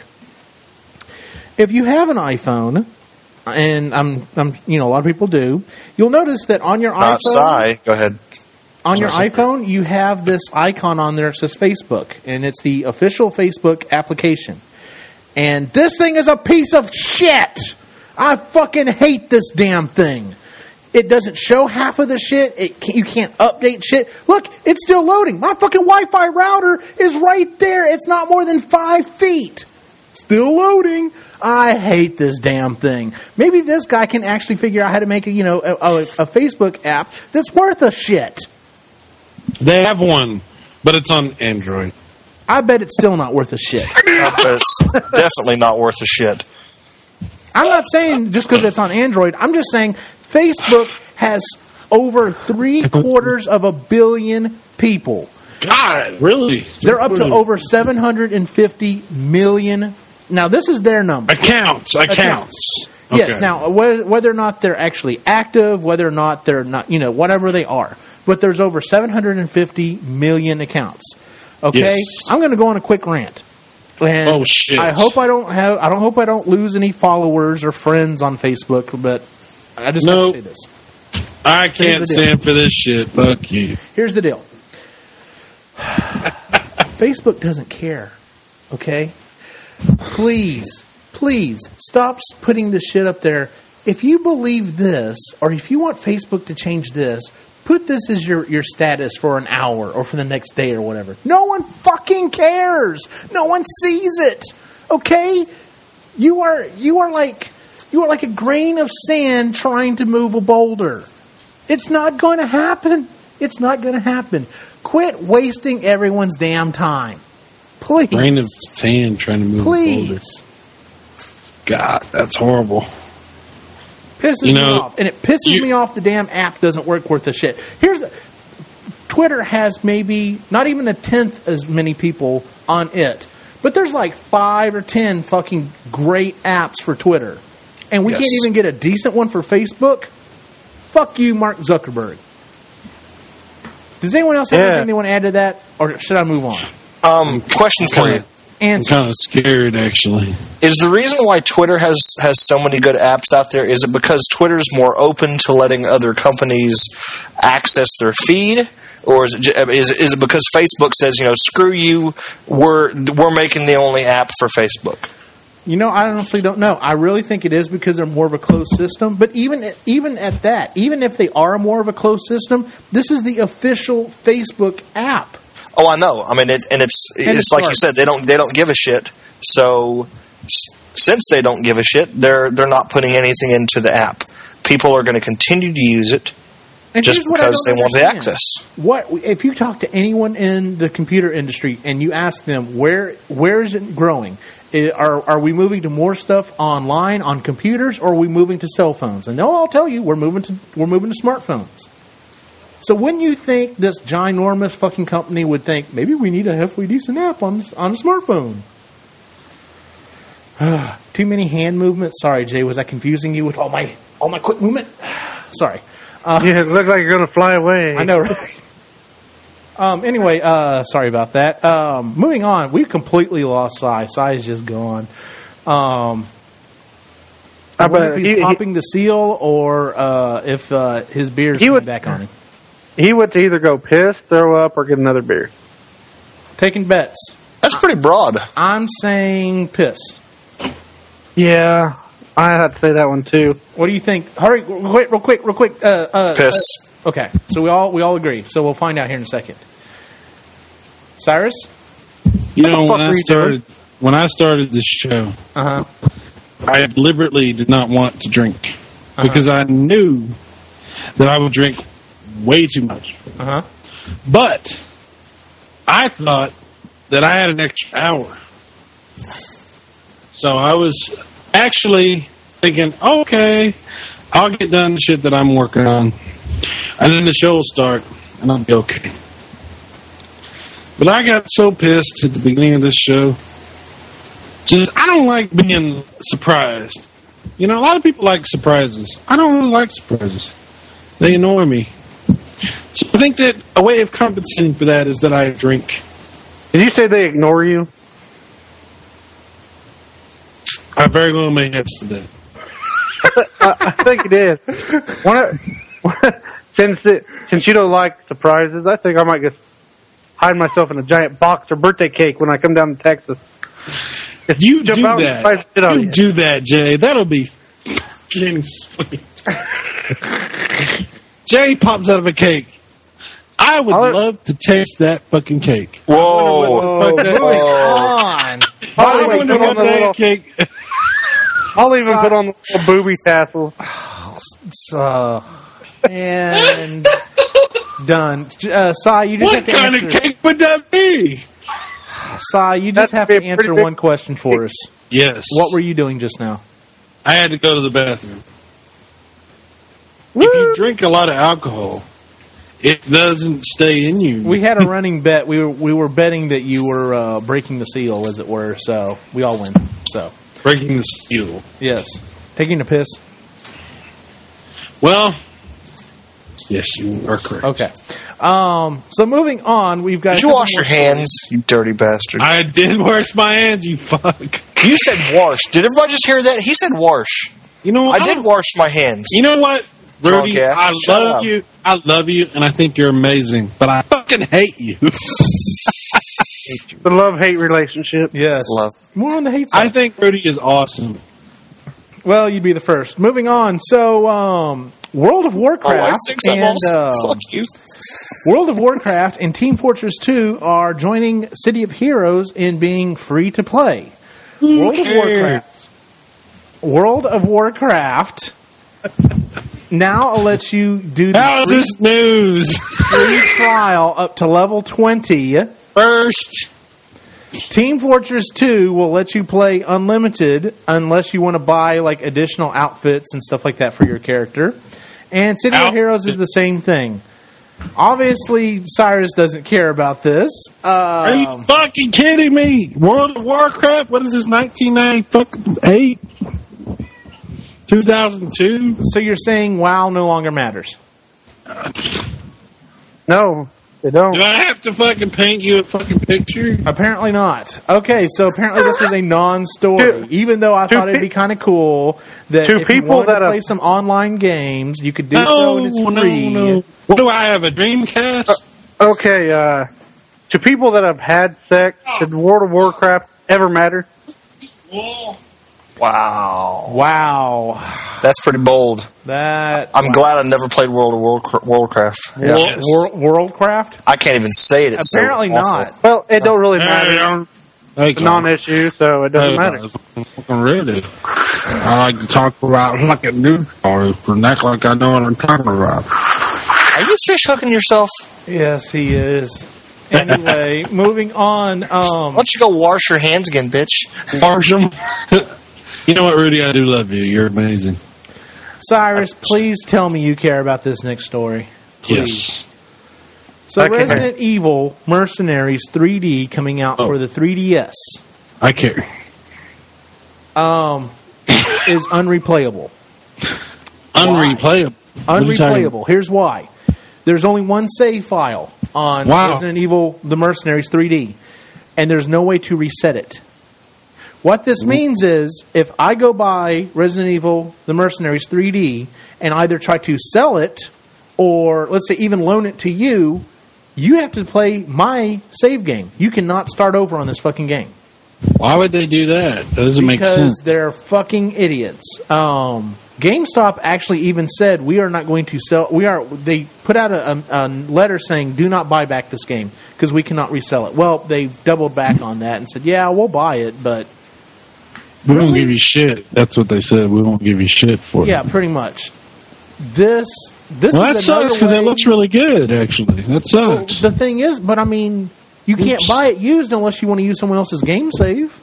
If you have an iPhone, and I'm, I'm, you know, a lot of people do, you'll notice that on your Not iPhone... sigh. Go ahead. On your iPhone, you have this icon on there that says Facebook, and it's the official Facebook application. And this thing is a piece of shit! I fucking hate this damn thing. It doesn't show half of the shit. It can't, you can't update shit. Look, it's still loading. My fucking Wi-Fi router is right there. It's not more than five feet. Still loading. I hate this damn thing. Maybe this guy can actually figure out how to make a, you know, a, a, a Facebook app that's worth a shit. They have one, but it's on Android. I bet it's still not worth a shit. I bet it's definitely not worth a shit. I'm not saying just because it's on Android. I'm just saying Facebook has over three quarters of a billion people. God, really? They're up to over seven hundred fifty million. Now, this is their number. Accounts. Accounts. Accounts. Yes. Okay. Now, whether, whether or not they're actually active, whether or not they're not, you know, whatever they are. But there's over seven hundred fifty million accounts. Okay? Yes. I'm going to go on a quick rant. And oh shit! I hope I don't have. I don't hope I don't lose any followers or friends on Facebook. But I just nope. have to say this. I can't stand for this shit. Fuck you. Here's the deal. Facebook doesn't care. Okay? Please, please stop putting this shit up there. If you believe this, or if you want Facebook to change this, put this as your, your status for an hour or for the next day or whatever. No one fucking cares. No one sees it. Okay? You are you are like you are like a grain of sand trying to move a boulder. It's not going to happen. It's not going to happen. Quit wasting everyone's damn time. Please. Grain of sand trying to move Please. a boulder. God, that's horrible. Pisses you know, me off. And it pisses you, me off the damn app doesn't work worth a shit. Here's the, Twitter has maybe not even a tenth as many people on it. But there's like five or ten fucking great apps for Twitter. And we yes. can't even get a decent one for Facebook? Fuck you, Mark Zuckerberg. Does anyone else have yeah. anything they want to add to that? Or should I move on? Um, question for you. I'm kind of scared, actually. Is the reason why Twitter has, has so many good apps out there, is it because Twitter's more open to letting other companies access their feed? Or is it, is, is it because Facebook says, you know, screw you, we're, we're making the only app for Facebook? You know, I honestly don't know. I really think it is because they're more of a closed system. But even even at that, even if they are more of a closed system, this is the official Facebook app. Oh, I know. I mean, it, and it's And it's it's like smart. you said, they don't they don't give a shit. So s- since they don't give a shit, they're they're not putting anything into the app. People are going to continue to use it And just here's what I because they don't want the understand. access. What if you talk to anyone in the computer industry and you ask them where where is it growing? I- Are are we moving to more stuff online on computers, or are we moving to cell phones? And they'll all tell you we're moving to we're moving to smartphones. So when you think this ginormous fucking company would think maybe we need a halfway decent app on on a smartphone? Too many hand movements. Sorry, Jay, was I confusing you with all my all my quick movement? Sorry. Uh, Yeah, it looks like you're gonna fly away. I know, right? Um, anyway, uh, sorry about that. Um, moving on, we completely lost Cy. Cy's just gone. Um, I Uh, wonder but if he's he- popping the seal or uh, if uh, his beer's He coming would- back on him. He would to either go piss, throw up, or get another beer. Taking bets. That's pretty broad. I'm saying piss. Yeah, I had to say that one too. What do you think? Hurry, real quick, real quick, real quick. Uh, uh, Piss. uh, okay, so we all we all agree. So we'll find out here in a second. Cyrus? You know, What when the I fuck were you started when I started this show, Uh huh. I deliberately did not want to drink Uh-huh. because I knew that I would drink way too much. Uh huh. But I thought that I had an extra hour. So I was actually thinking, okay, I'll get done the shit that I'm working on. And then the show will start, and I'll be okay. But I got so pissed at the beginning of this show. Just, I don't like being surprised. You know, a lot of people like surprises. I don't really like surprises. They annoy me. So I think that a way of compensating for that is that I drink. Did you say they ignore you? I very well may have said that. I, I think it is. One of, since it, since you don't like surprises, I think I might just hide myself in a giant box or birthday cake when I come down to Texas. Just You jump do out and that. surprise the shit out of You you. do that, Jay. That'll be getting sweet. Jay pops out of a cake. I would I'll- love to taste that fucking cake. Whoa. I wonder what the fuck that Moving Whoa. on. I'll I even wonder put on what the that little, cake. I'll even put on the little booby tassels. So, and done. Uh, Cy, you just What have to kind answer. of cake would that be? Cy, you just That'd have be to a pretty answer big one question for us. Yes. What were you doing just now? I had to go to the bathroom. If you drink a lot of alcohol, it doesn't stay in you. We had a running bet. We were we were betting that you were uh, breaking the seal, as it were. So we all win. So breaking the seal. yes, taking a piss. Well, yes, you are correct. Okay. Um, so moving on, we've got. Did a you couple wash more your hands, you dirty bastard? I did wash my hands, you fuck. You said wash. Did everybody just hear that? He said wash. You know, I did wash my hands. You know what, Drunk Rudy? ass. I Shut love up. you. I love you, and I think you're amazing. But I fucking hate you. The love-hate relationship. Yes. Love. More on the hate I side. think Rudy is awesome. Well, you'd be the first. Moving on. So, um, World of My Warcraft wife thinks I'm and awesome. uh, Fuck you. World of Warcraft and Team Fortress two are joining City of Heroes in being free to play. World of Warcraft. World of Warcraft now lets you do the How is free, this news? free trial up to level twenty. First, Team Fortress two will let you play unlimited unless you want to buy like additional outfits and stuff like that for your character. And City of Out- Heroes is the same thing. Obviously, Cyrus doesn't care about this. are you Um, fucking kidding me? World of Warcraft? What is this, nineteen ninety-eight? two thousand two? so you're saying WoW no longer matters? No, they don't. Do I have to fucking paint you a fucking picture? Apparently not. Okay, so apparently this was a non-story. Two- Even though I two thought it'd be pe- kind of cool that two if you people wanted that to play have- some online games, you could do so No, and it's no, free. no. What do I have, a Dreamcast? Okay, uh, to people that have had sex, did World of Warcraft ever matter? Wow. Wow, That's pretty bold. that I'm glad I never played World of Warcra- Warcraft. Yeah. Yes. Wor- Worldcraft. I can't even say it. It's so Apparently awful. not. Well, it don't really Hey, matter. I'm- It's a non-issue, so it doesn't Hey, matter. guys, I'm fucking ready. I like to talk about fucking news stories and act like I know what I'm talking about. Are you fish hooking yourself? Yes, he is. Anyway, moving on. Um, Why don't you go wash your hands again, bitch? Marsham. You know what, Rudy? I do love you. You're amazing. Cyrus, please tell me you care about this next story. Yes. So, I care. Resident Evil Mercenaries three D coming out Oh. for the three D S I care. um, is unreplayable. Unreplayable. Unreplayable. Here's why. There's only one save file on Wow. Resident Evil The Mercenaries three D, and there's no way to reset it. What this means is, if I go buy Resident Evil The Mercenaries three D and either try to sell it or, let's say, even loan it to you, you have to play my save game. You cannot start over on this fucking game. Why would they do that? That doesn't make Because sense. they're fucking idiots. Um, GameStop actually even said, we are not going to sell... We are. They put out a, a, a letter saying, do not buy back this game because we cannot resell it. Well, they've doubled back on that and said, yeah, we'll buy it, but... We won't give you shit. That's what they said. We won't give you shit for Yeah, it. pretty much. This... This Well, is that another sucks because way- it looks really good, actually. That Well, sucks. the thing is, but I mean, you can't buy it used unless you want to use someone else's game save.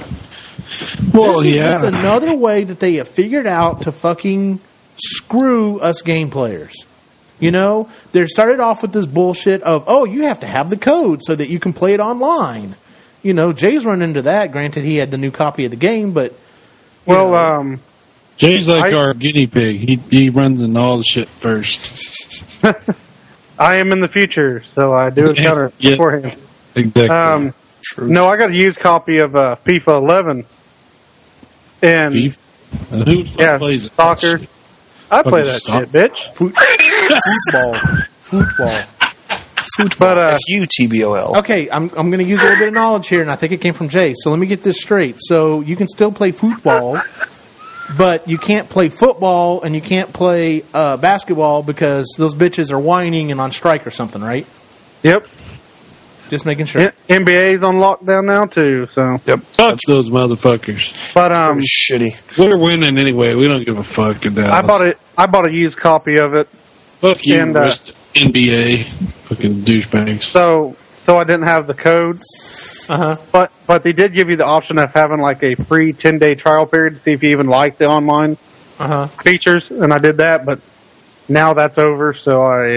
Well, this is yeah. just another way that they have figured out to fucking screw us game players. You know, they started off with this bullshit of, oh, you have to have the code so that you can play it online. You know, Jay's run into that. Granted, he had the new copy of the game, but... Well, know. um... Jay's like I- our guinea pig. He he runs in all the shit first. I am in the future, so I do encounter it Yeah. beforehand. Exactly. Um, no, I got a used copy of uh, FIFA eleven. And, Beef? Uh, who yeah, plays it? soccer. I play Fucking that soc- shit, bitch. Foot- football. Football. But, uh, F U T B O L. Okay, I'm I'm going to use a little bit of knowledge here, and I think it came from Jay. So let me get this straight. So you can still play football, but you can't play football and you can't play uh, basketball because those bitches are whining and on strike or something, right? Yep. Just making sure. N- N B A's on lockdown now, too, so. Yep. Fuck those motherfuckers. But, um, Shitty. We're winning anyway. We don't give a fuck in Dallas. I bought it. I bought a used copy of it. Fuck you, and, uh, rest N B A. Fucking douchebags. So, so I didn't have the code. Uh huh. But, but they did give you the option of having like a free ten day trial period to see if you even like the online Uh huh. features, and I did that. But now that's over, so I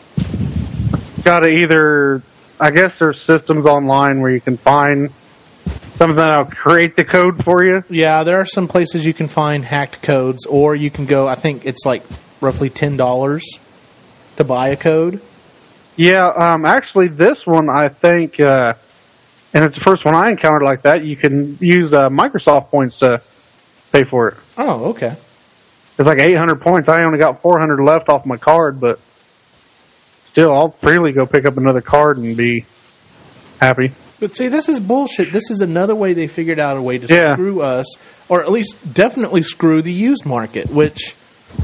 got to either. I guess there's systems online where you can find something that'll create the code for you. Yeah, there are some places you can find hacked codes, or you can go. I think it's like roughly ten dollars to buy a code. Yeah, um, actually, this one I think, uh, and it's the first one I encountered like that. You can use uh, Microsoft points to pay for it. Oh, okay. It's like eight hundred points. I only got four hundred left off my card, but still, I'll freely go pick up another card and be happy. But see, this is bullshit. This is another way they figured out a way to Yeah. screw us, or at least definitely screw the used market, which,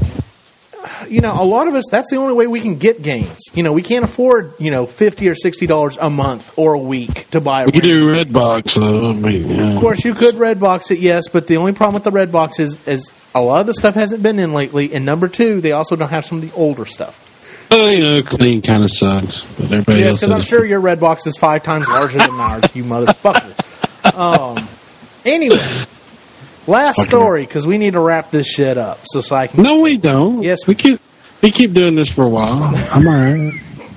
you know, a lot of us, that's the only way we can get games. You know, we can't afford, you know, fifty or sixty dollars a month or a week to buy a We random- do Redbox, though. I mean, yeah. Of course, you could Redbox it, yes, but the only problem with the Redbox is, is a lot of the stuff hasn't been in lately, and number two, they also don't have some of the older stuff. Well, you know, clean kind of sucks. But everybody Yes, else because I'm is- sure your Redbox is five times larger than ours, you motherfucker. Um, anyway, last Fucking- story, because we need to wrap this shit up. So, so I can, No, we don't. Yes, we keep we keep doing this for a while. I'm alright.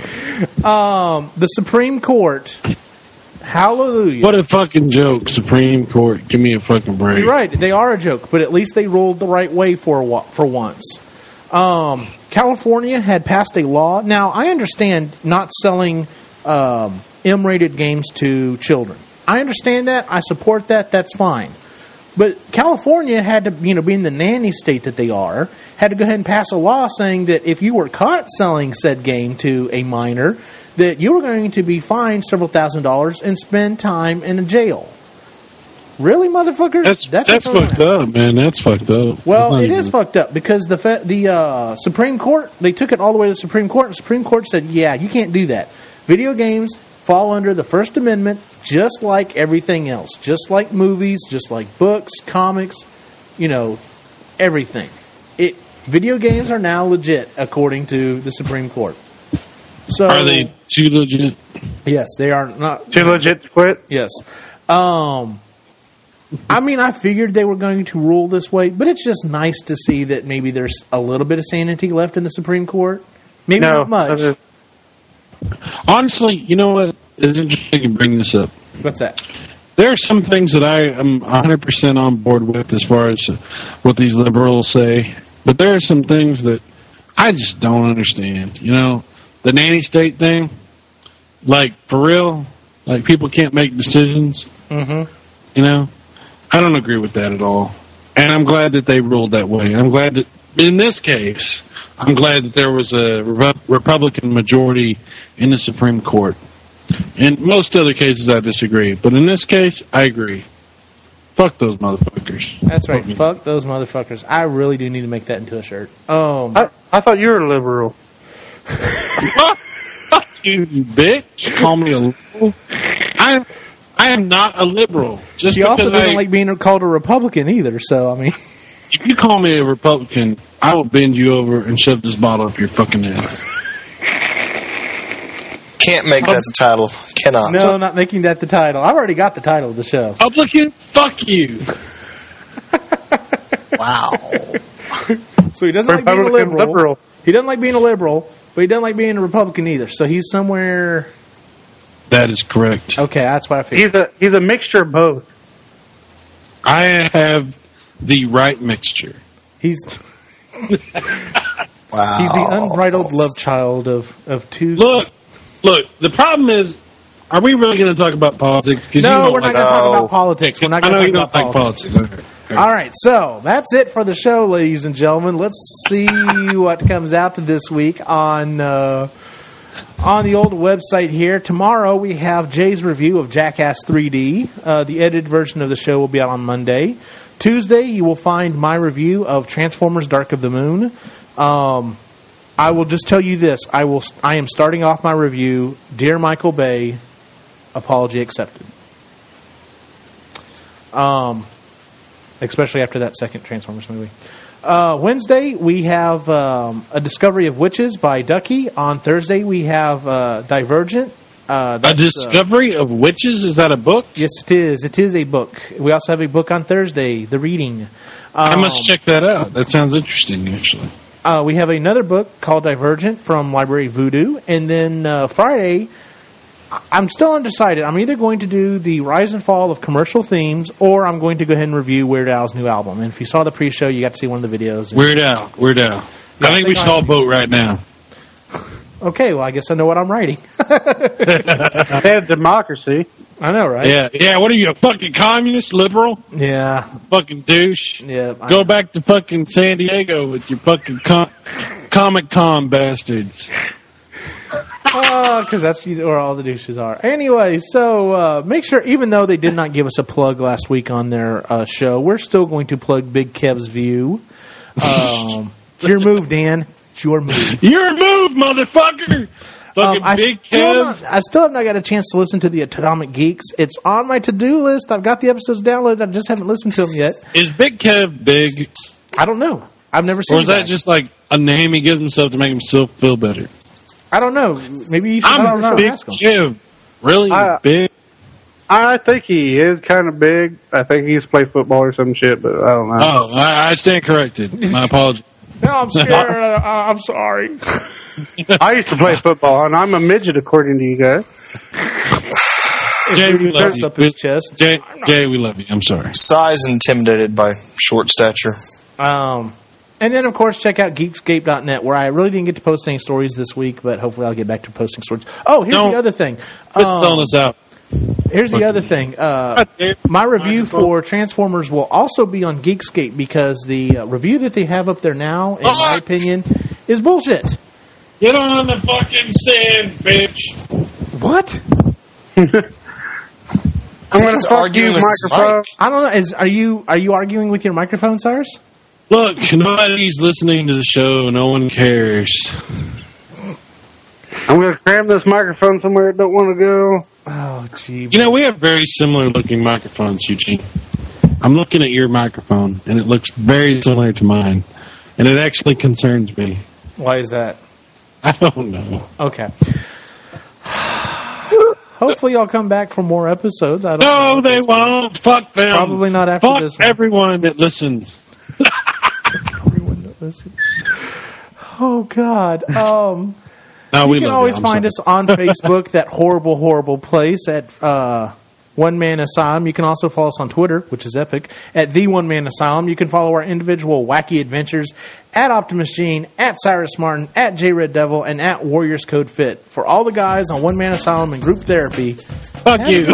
um, the Supreme Court, hallelujah. What a fucking joke, Supreme Court. Give me a fucking break. You're right, they are a joke, but at least they ruled the right way for a, wa- for once. Um, California had passed a law. Now, I understand not selling um, M-rated games to children. I understand that. I support that. That's fine. But California had to, you know, being the nanny state that they are, had to go ahead and pass a law saying that if you were caught selling said game to a minor, that you were going to be fined several thousand dollars and spend time in a jail. Really, motherfuckers? That's that's, what's going fucked on. up, man. That's fucked up. Well, That's it not is even- fucked up because the fe- the uh, Supreme Court, they took it all the way to the Supreme Court, and the Supreme Court said, yeah, you can't do that. Video games fall under the First Amendment just like everything else, just like movies, just like books, comics, you know, everything. It Video games are now legit according to the Supreme Court. So Are they too legit? Yes, they are not Too legit to quit? Yes. Um, I mean, I figured they were going to rule this way, but it's just nice to see that maybe there's a little bit of sanity left in the Supreme Court. Maybe No, not much. that's- Honestly, you know what? It's interesting you bring this up. What's that? There are some things that I am one hundred percent on board with as far as what these liberals say. But there are some things that I just don't understand. You know, the nanny state thing, like, for real, like, people can't make decisions. Mm-hmm. You know, I don't agree with that at all. And I'm glad that they ruled that way. I'm glad that, in this case, I'm glad that there was a Re- Republican majority in the Supreme Court. In most other cases, I disagree. But in this case, I agree. Fuck those motherfuckers. That's right. Fuck, Fuck those motherfuckers. I really do need to make that into a shirt. Um, I, I thought you were a liberal. Fuck you, you bitch. Call me a liberal. I, I am not a liberal. Just she also doesn't I, like being called a Republican either, so, I mean... If you call me a Republican, I will bend you over and shove this bottle up your fucking ass. Can't make that the title. Cannot. No, not making that the title. I've already got the title of the show. Republican? Fuck you. Wow. So he doesn't like being a Republican liberal. liberal. He doesn't like being a liberal, but he doesn't like being a Republican either. So he's somewhere... That is correct. Okay, that's what I figured. He's a he's a mixture of both. I have the right mixture. He's... Wow. He's the unbridled love child of, of two... Look, look, the problem is, are we really going to talk about politics? No, you know, we're not like, going to talk No. about politics. We're not I going know to you talk don't about like politics. politics. Okay. All right, so that's it for the show, ladies and gentlemen. Let's see what comes out this week on uh, on the old website here. Tomorrow we have Jay's review of Jackass three D. Uh, the edited version of the show will be out on Monday. Tuesday you will find my review of Transformers: Dark of the Moon. Um, I will just tell you this: I will. I am starting off my review. Dear Michael Bay, apology accepted. Um. Especially after that second Transformers movie. Uh, Wednesday, we have um, A Discovery of Witches by Ducky. On Thursday, we have uh, Divergent. Uh, A Discovery uh, of Witches? Is that a book? Yes, it is. It is a book. We also have a book on Thursday, The Reading. Um, I must check that out. That sounds interesting, actually. Uh, we have another book called Divergent from Library Voodoo. And then uh, Friday... I'm still undecided. I'm either going to do the rise and fall of commercial themes, or I'm going to go ahead and review Weird Al's new album. And if you saw the pre-show, you got to see one of the videos. Weird Al. Weird Al. I think we should all vote right now. Okay, well, I guess I know what I'm writing. They have democracy. I know, right? Yeah, yeah. What are you, a fucking communist, liberal? Yeah. Fucking douche. Yeah. Go back to fucking San Diego with your fucking com- Comic-Con bastards. Oh, because that's where all the douches are. Anyway, so uh, make sure, even though they did not give us a plug last week on their uh, show, we're still going to plug Big Kev's View. Um, it's your move, Dan. It's your move. Your move, motherfucker! Fucking Um, I, Big still Kev. not, I still have not got a chance to listen to the Atomic Geeks. It's on my to-do list. I've got the episodes downloaded. I just haven't listened to them yet. Is Big Kev big? I don't know. I've never seen Or is that that. just like a name he gives himself to make himself feel better? I don't know. Maybe you should I'm I Big ask him. Kev. Really I- big? I think he is kind of big. I think he used to play football or some shit, but I don't know. Oh, I, I stand corrected. My apologies. No, I'm scared. uh, I'm sorry. I used to play football, and I'm a midget according to you guys. Jay, we love Burst you. up his chest. Jay, Jay, we love you. I'm sorry. Size intimidated by short stature. Um, and then, of course, check out Geekscape dot net, where I really didn't get to post any stories this week, but hopefully I'll get back to posting stories. Oh, here's Don't- the other thing. Quit Um, selling us out. Here's the other thing. Uh, my review for Transformers will also be on Geekscape, because the uh, review that they have up there now, in my opinion, is bullshit. Get on the fucking stand, bitch. What? I'm going He's to fuck arguing you, with his microphone. mic. I don't know. Is are you are you arguing with your microphone, Cyrus? Look, nobody's listening to the show. No one cares. I'm going to cram this microphone somewhere it don't want to go. Oh, gee. You know, we have very similar looking microphones, Eugene. I'm looking at your microphone, and it looks very similar to mine. And it actually concerns me. Why is that? I don't know. Okay. Hopefully, y'all come back for more episodes. I don't No, know. they won't. Fuck them. Probably not after Fuck this one. everyone that listens. Everyone that listens. Oh God. Um, No, we you can love always I'm find sorry. us on Facebook, that horrible, horrible place at uh, One Man Asylum. You can also follow us on Twitter, which is epic, at The One Man Asylum. You can follow our individual wacky adventures at Optimus Gene, at Cyrus Martin, at J Red Devil, and at Warriors Code Fit. For all the guys on One Man Asylum and Group Therapy, fuck you.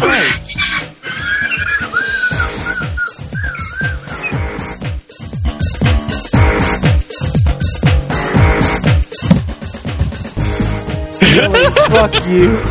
Really, fuck you.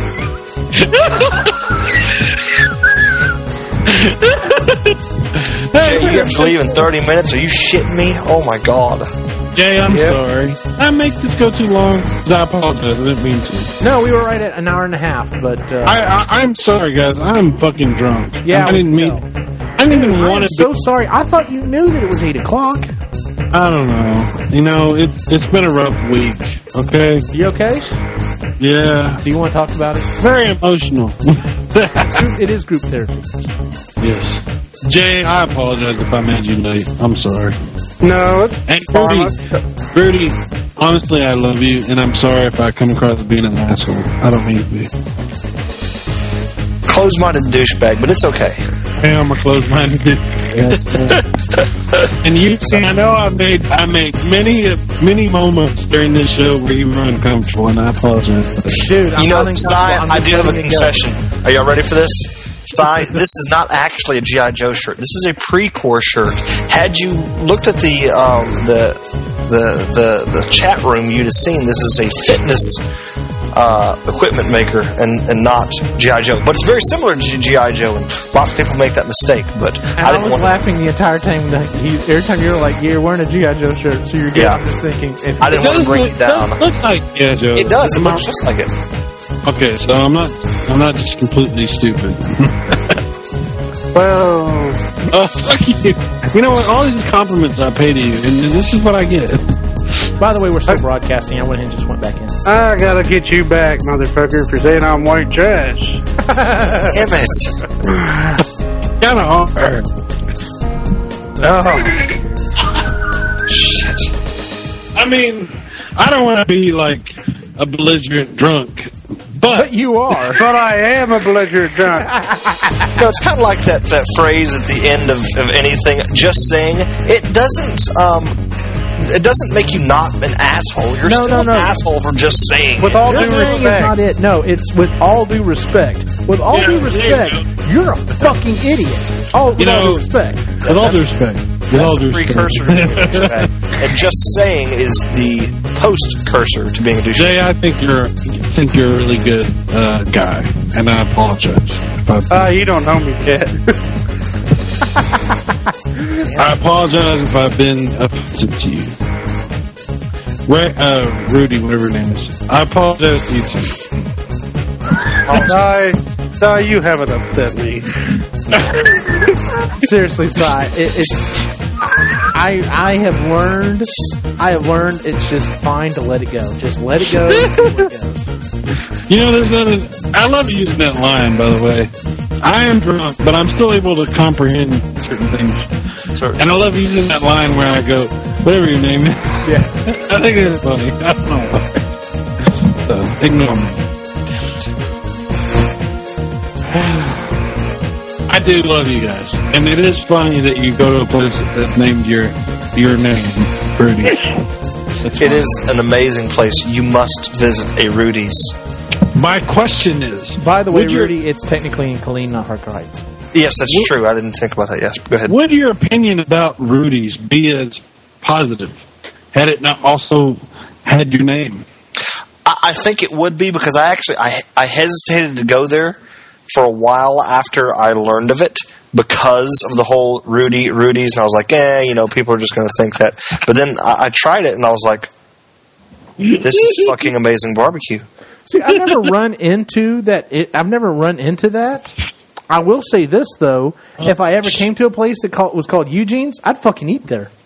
Jay, you have to leave in thirty minutes? Are you shitting me? Oh my god. Jay, I'm Yep. sorry. I make this go too long. 'Cause I apologize. I didn't mean to. No, we were right at an hour and a half, but uh, I, I, I'm sorry, guys. I'm fucking drunk. yeah, I didn't we mean. know. I didn't even I'm want to. so sorry. I thought you knew that it was eight o'clock. I don't know. You know, it's it's been a rough week. Okay. You okay? Yeah. Do you want to talk about it? Very emotional. It's group, it is group therapy. Yes. Jay, I apologize if I made you late. I'm sorry. No, it's And fine. Rudy, Rudy, honestly, I love you, and I'm sorry if I come across as being an asshole. I don't mean to be. Close-minded douchebag, but it's okay. Hey, I'm a closed-minded dude. Yes, and you see, I know I made I made many many moments during this show where you were uncomfortable, and I apologize for that. Dude, I'm You know, not Cy, uncomfortable. I'm I just do have a letting it go. concession. Are y'all ready for this? Cy, this is not actually a G I. Joe shirt. This is a pre-core shirt. Had you looked at the um, the, the the the chat room, you'd have seen this is a fitness uh, equipment maker and, and not G I. Joe. But it's very similar to G I. Joe, and lots of people make that mistake. But And I I, didn't was want. laughing the entire time that you, every time you were like, "Yeah, you're wearing a G I. Joe shirt," so you're good. Yeah. I'm just thinking, if I didn't want to bring look, it down. does look like yeah, Joe. It does. It Am I- looks just like it. Okay, so I'm not I'm not just completely stupid. Well, Oh, fuck you. You know what? All these compliments I pay to you, and this is what I get. By the way, we're still broadcasting. I went and just went back in. I gotta get you back, motherfucker, for saying I'm white trash. Damn it. Kind of hard. Oh, Shit. I mean, I don't want to be like a belligerent drunk, But but you are. but I am a belligerent drunk. No, it's kind of like that, that phrase at the end of, of anything, just saying. It doesn't um, it doesn't make you not an asshole. You're No, still no, no. an asshole for just saying With it. all Just due saying is respect. not it. No, it's with all due respect. With all Yeah, due there you respect, you're a fucking idiot. Oh, with You all know- due respect. with all due respect, with That's all the due respect. precursor to being a douchebag. And just saying is the post-cursor to being a douchebag. Jay, I think you're I think you're a really good uh, guy, and I apologize. If I, Uh, you don't know me yet. I apologize if I've been offensive to you. Right, uh, Rudy, whatever your name is. I apologize to you too. Di, Di, you haven't upset me. Seriously, Cy, it, it's. I I have learned. I have learned. It's just fine to let it go. Just let it go. and see where it goes. You know, there's nothing. I love using that line, by the way. I am drunk, but I'm still able to comprehend certain things. Sure. And I love using that line where I go, whatever your name is. Yeah. I think it's funny. I don't know why. So, ignore me. I do love you guys. And it is funny that you go to a place that's named your your name, Rudy. That's It fine. is an amazing place. You must visit a Rudy's. My question is, By the way, would your- Rudy, it's technically in Killeen, not Harker Heights. Yes, that's true. I didn't think about that. Yes, go ahead. would your opinion about Rudy's be as positive had it not also had your name? I, I think it would be because I actually I I hesitated to go there for a while after I learned of it because of the whole Rudy Rudy's, and I was like, eh, you know, people are just going to think that. But then I, I tried it, and I was like, this is fucking amazing barbecue. See, I've never run into that. It, I've never run into that. I will say this though: if I ever came to a place that call, was called Eugene's, I'd fucking eat there.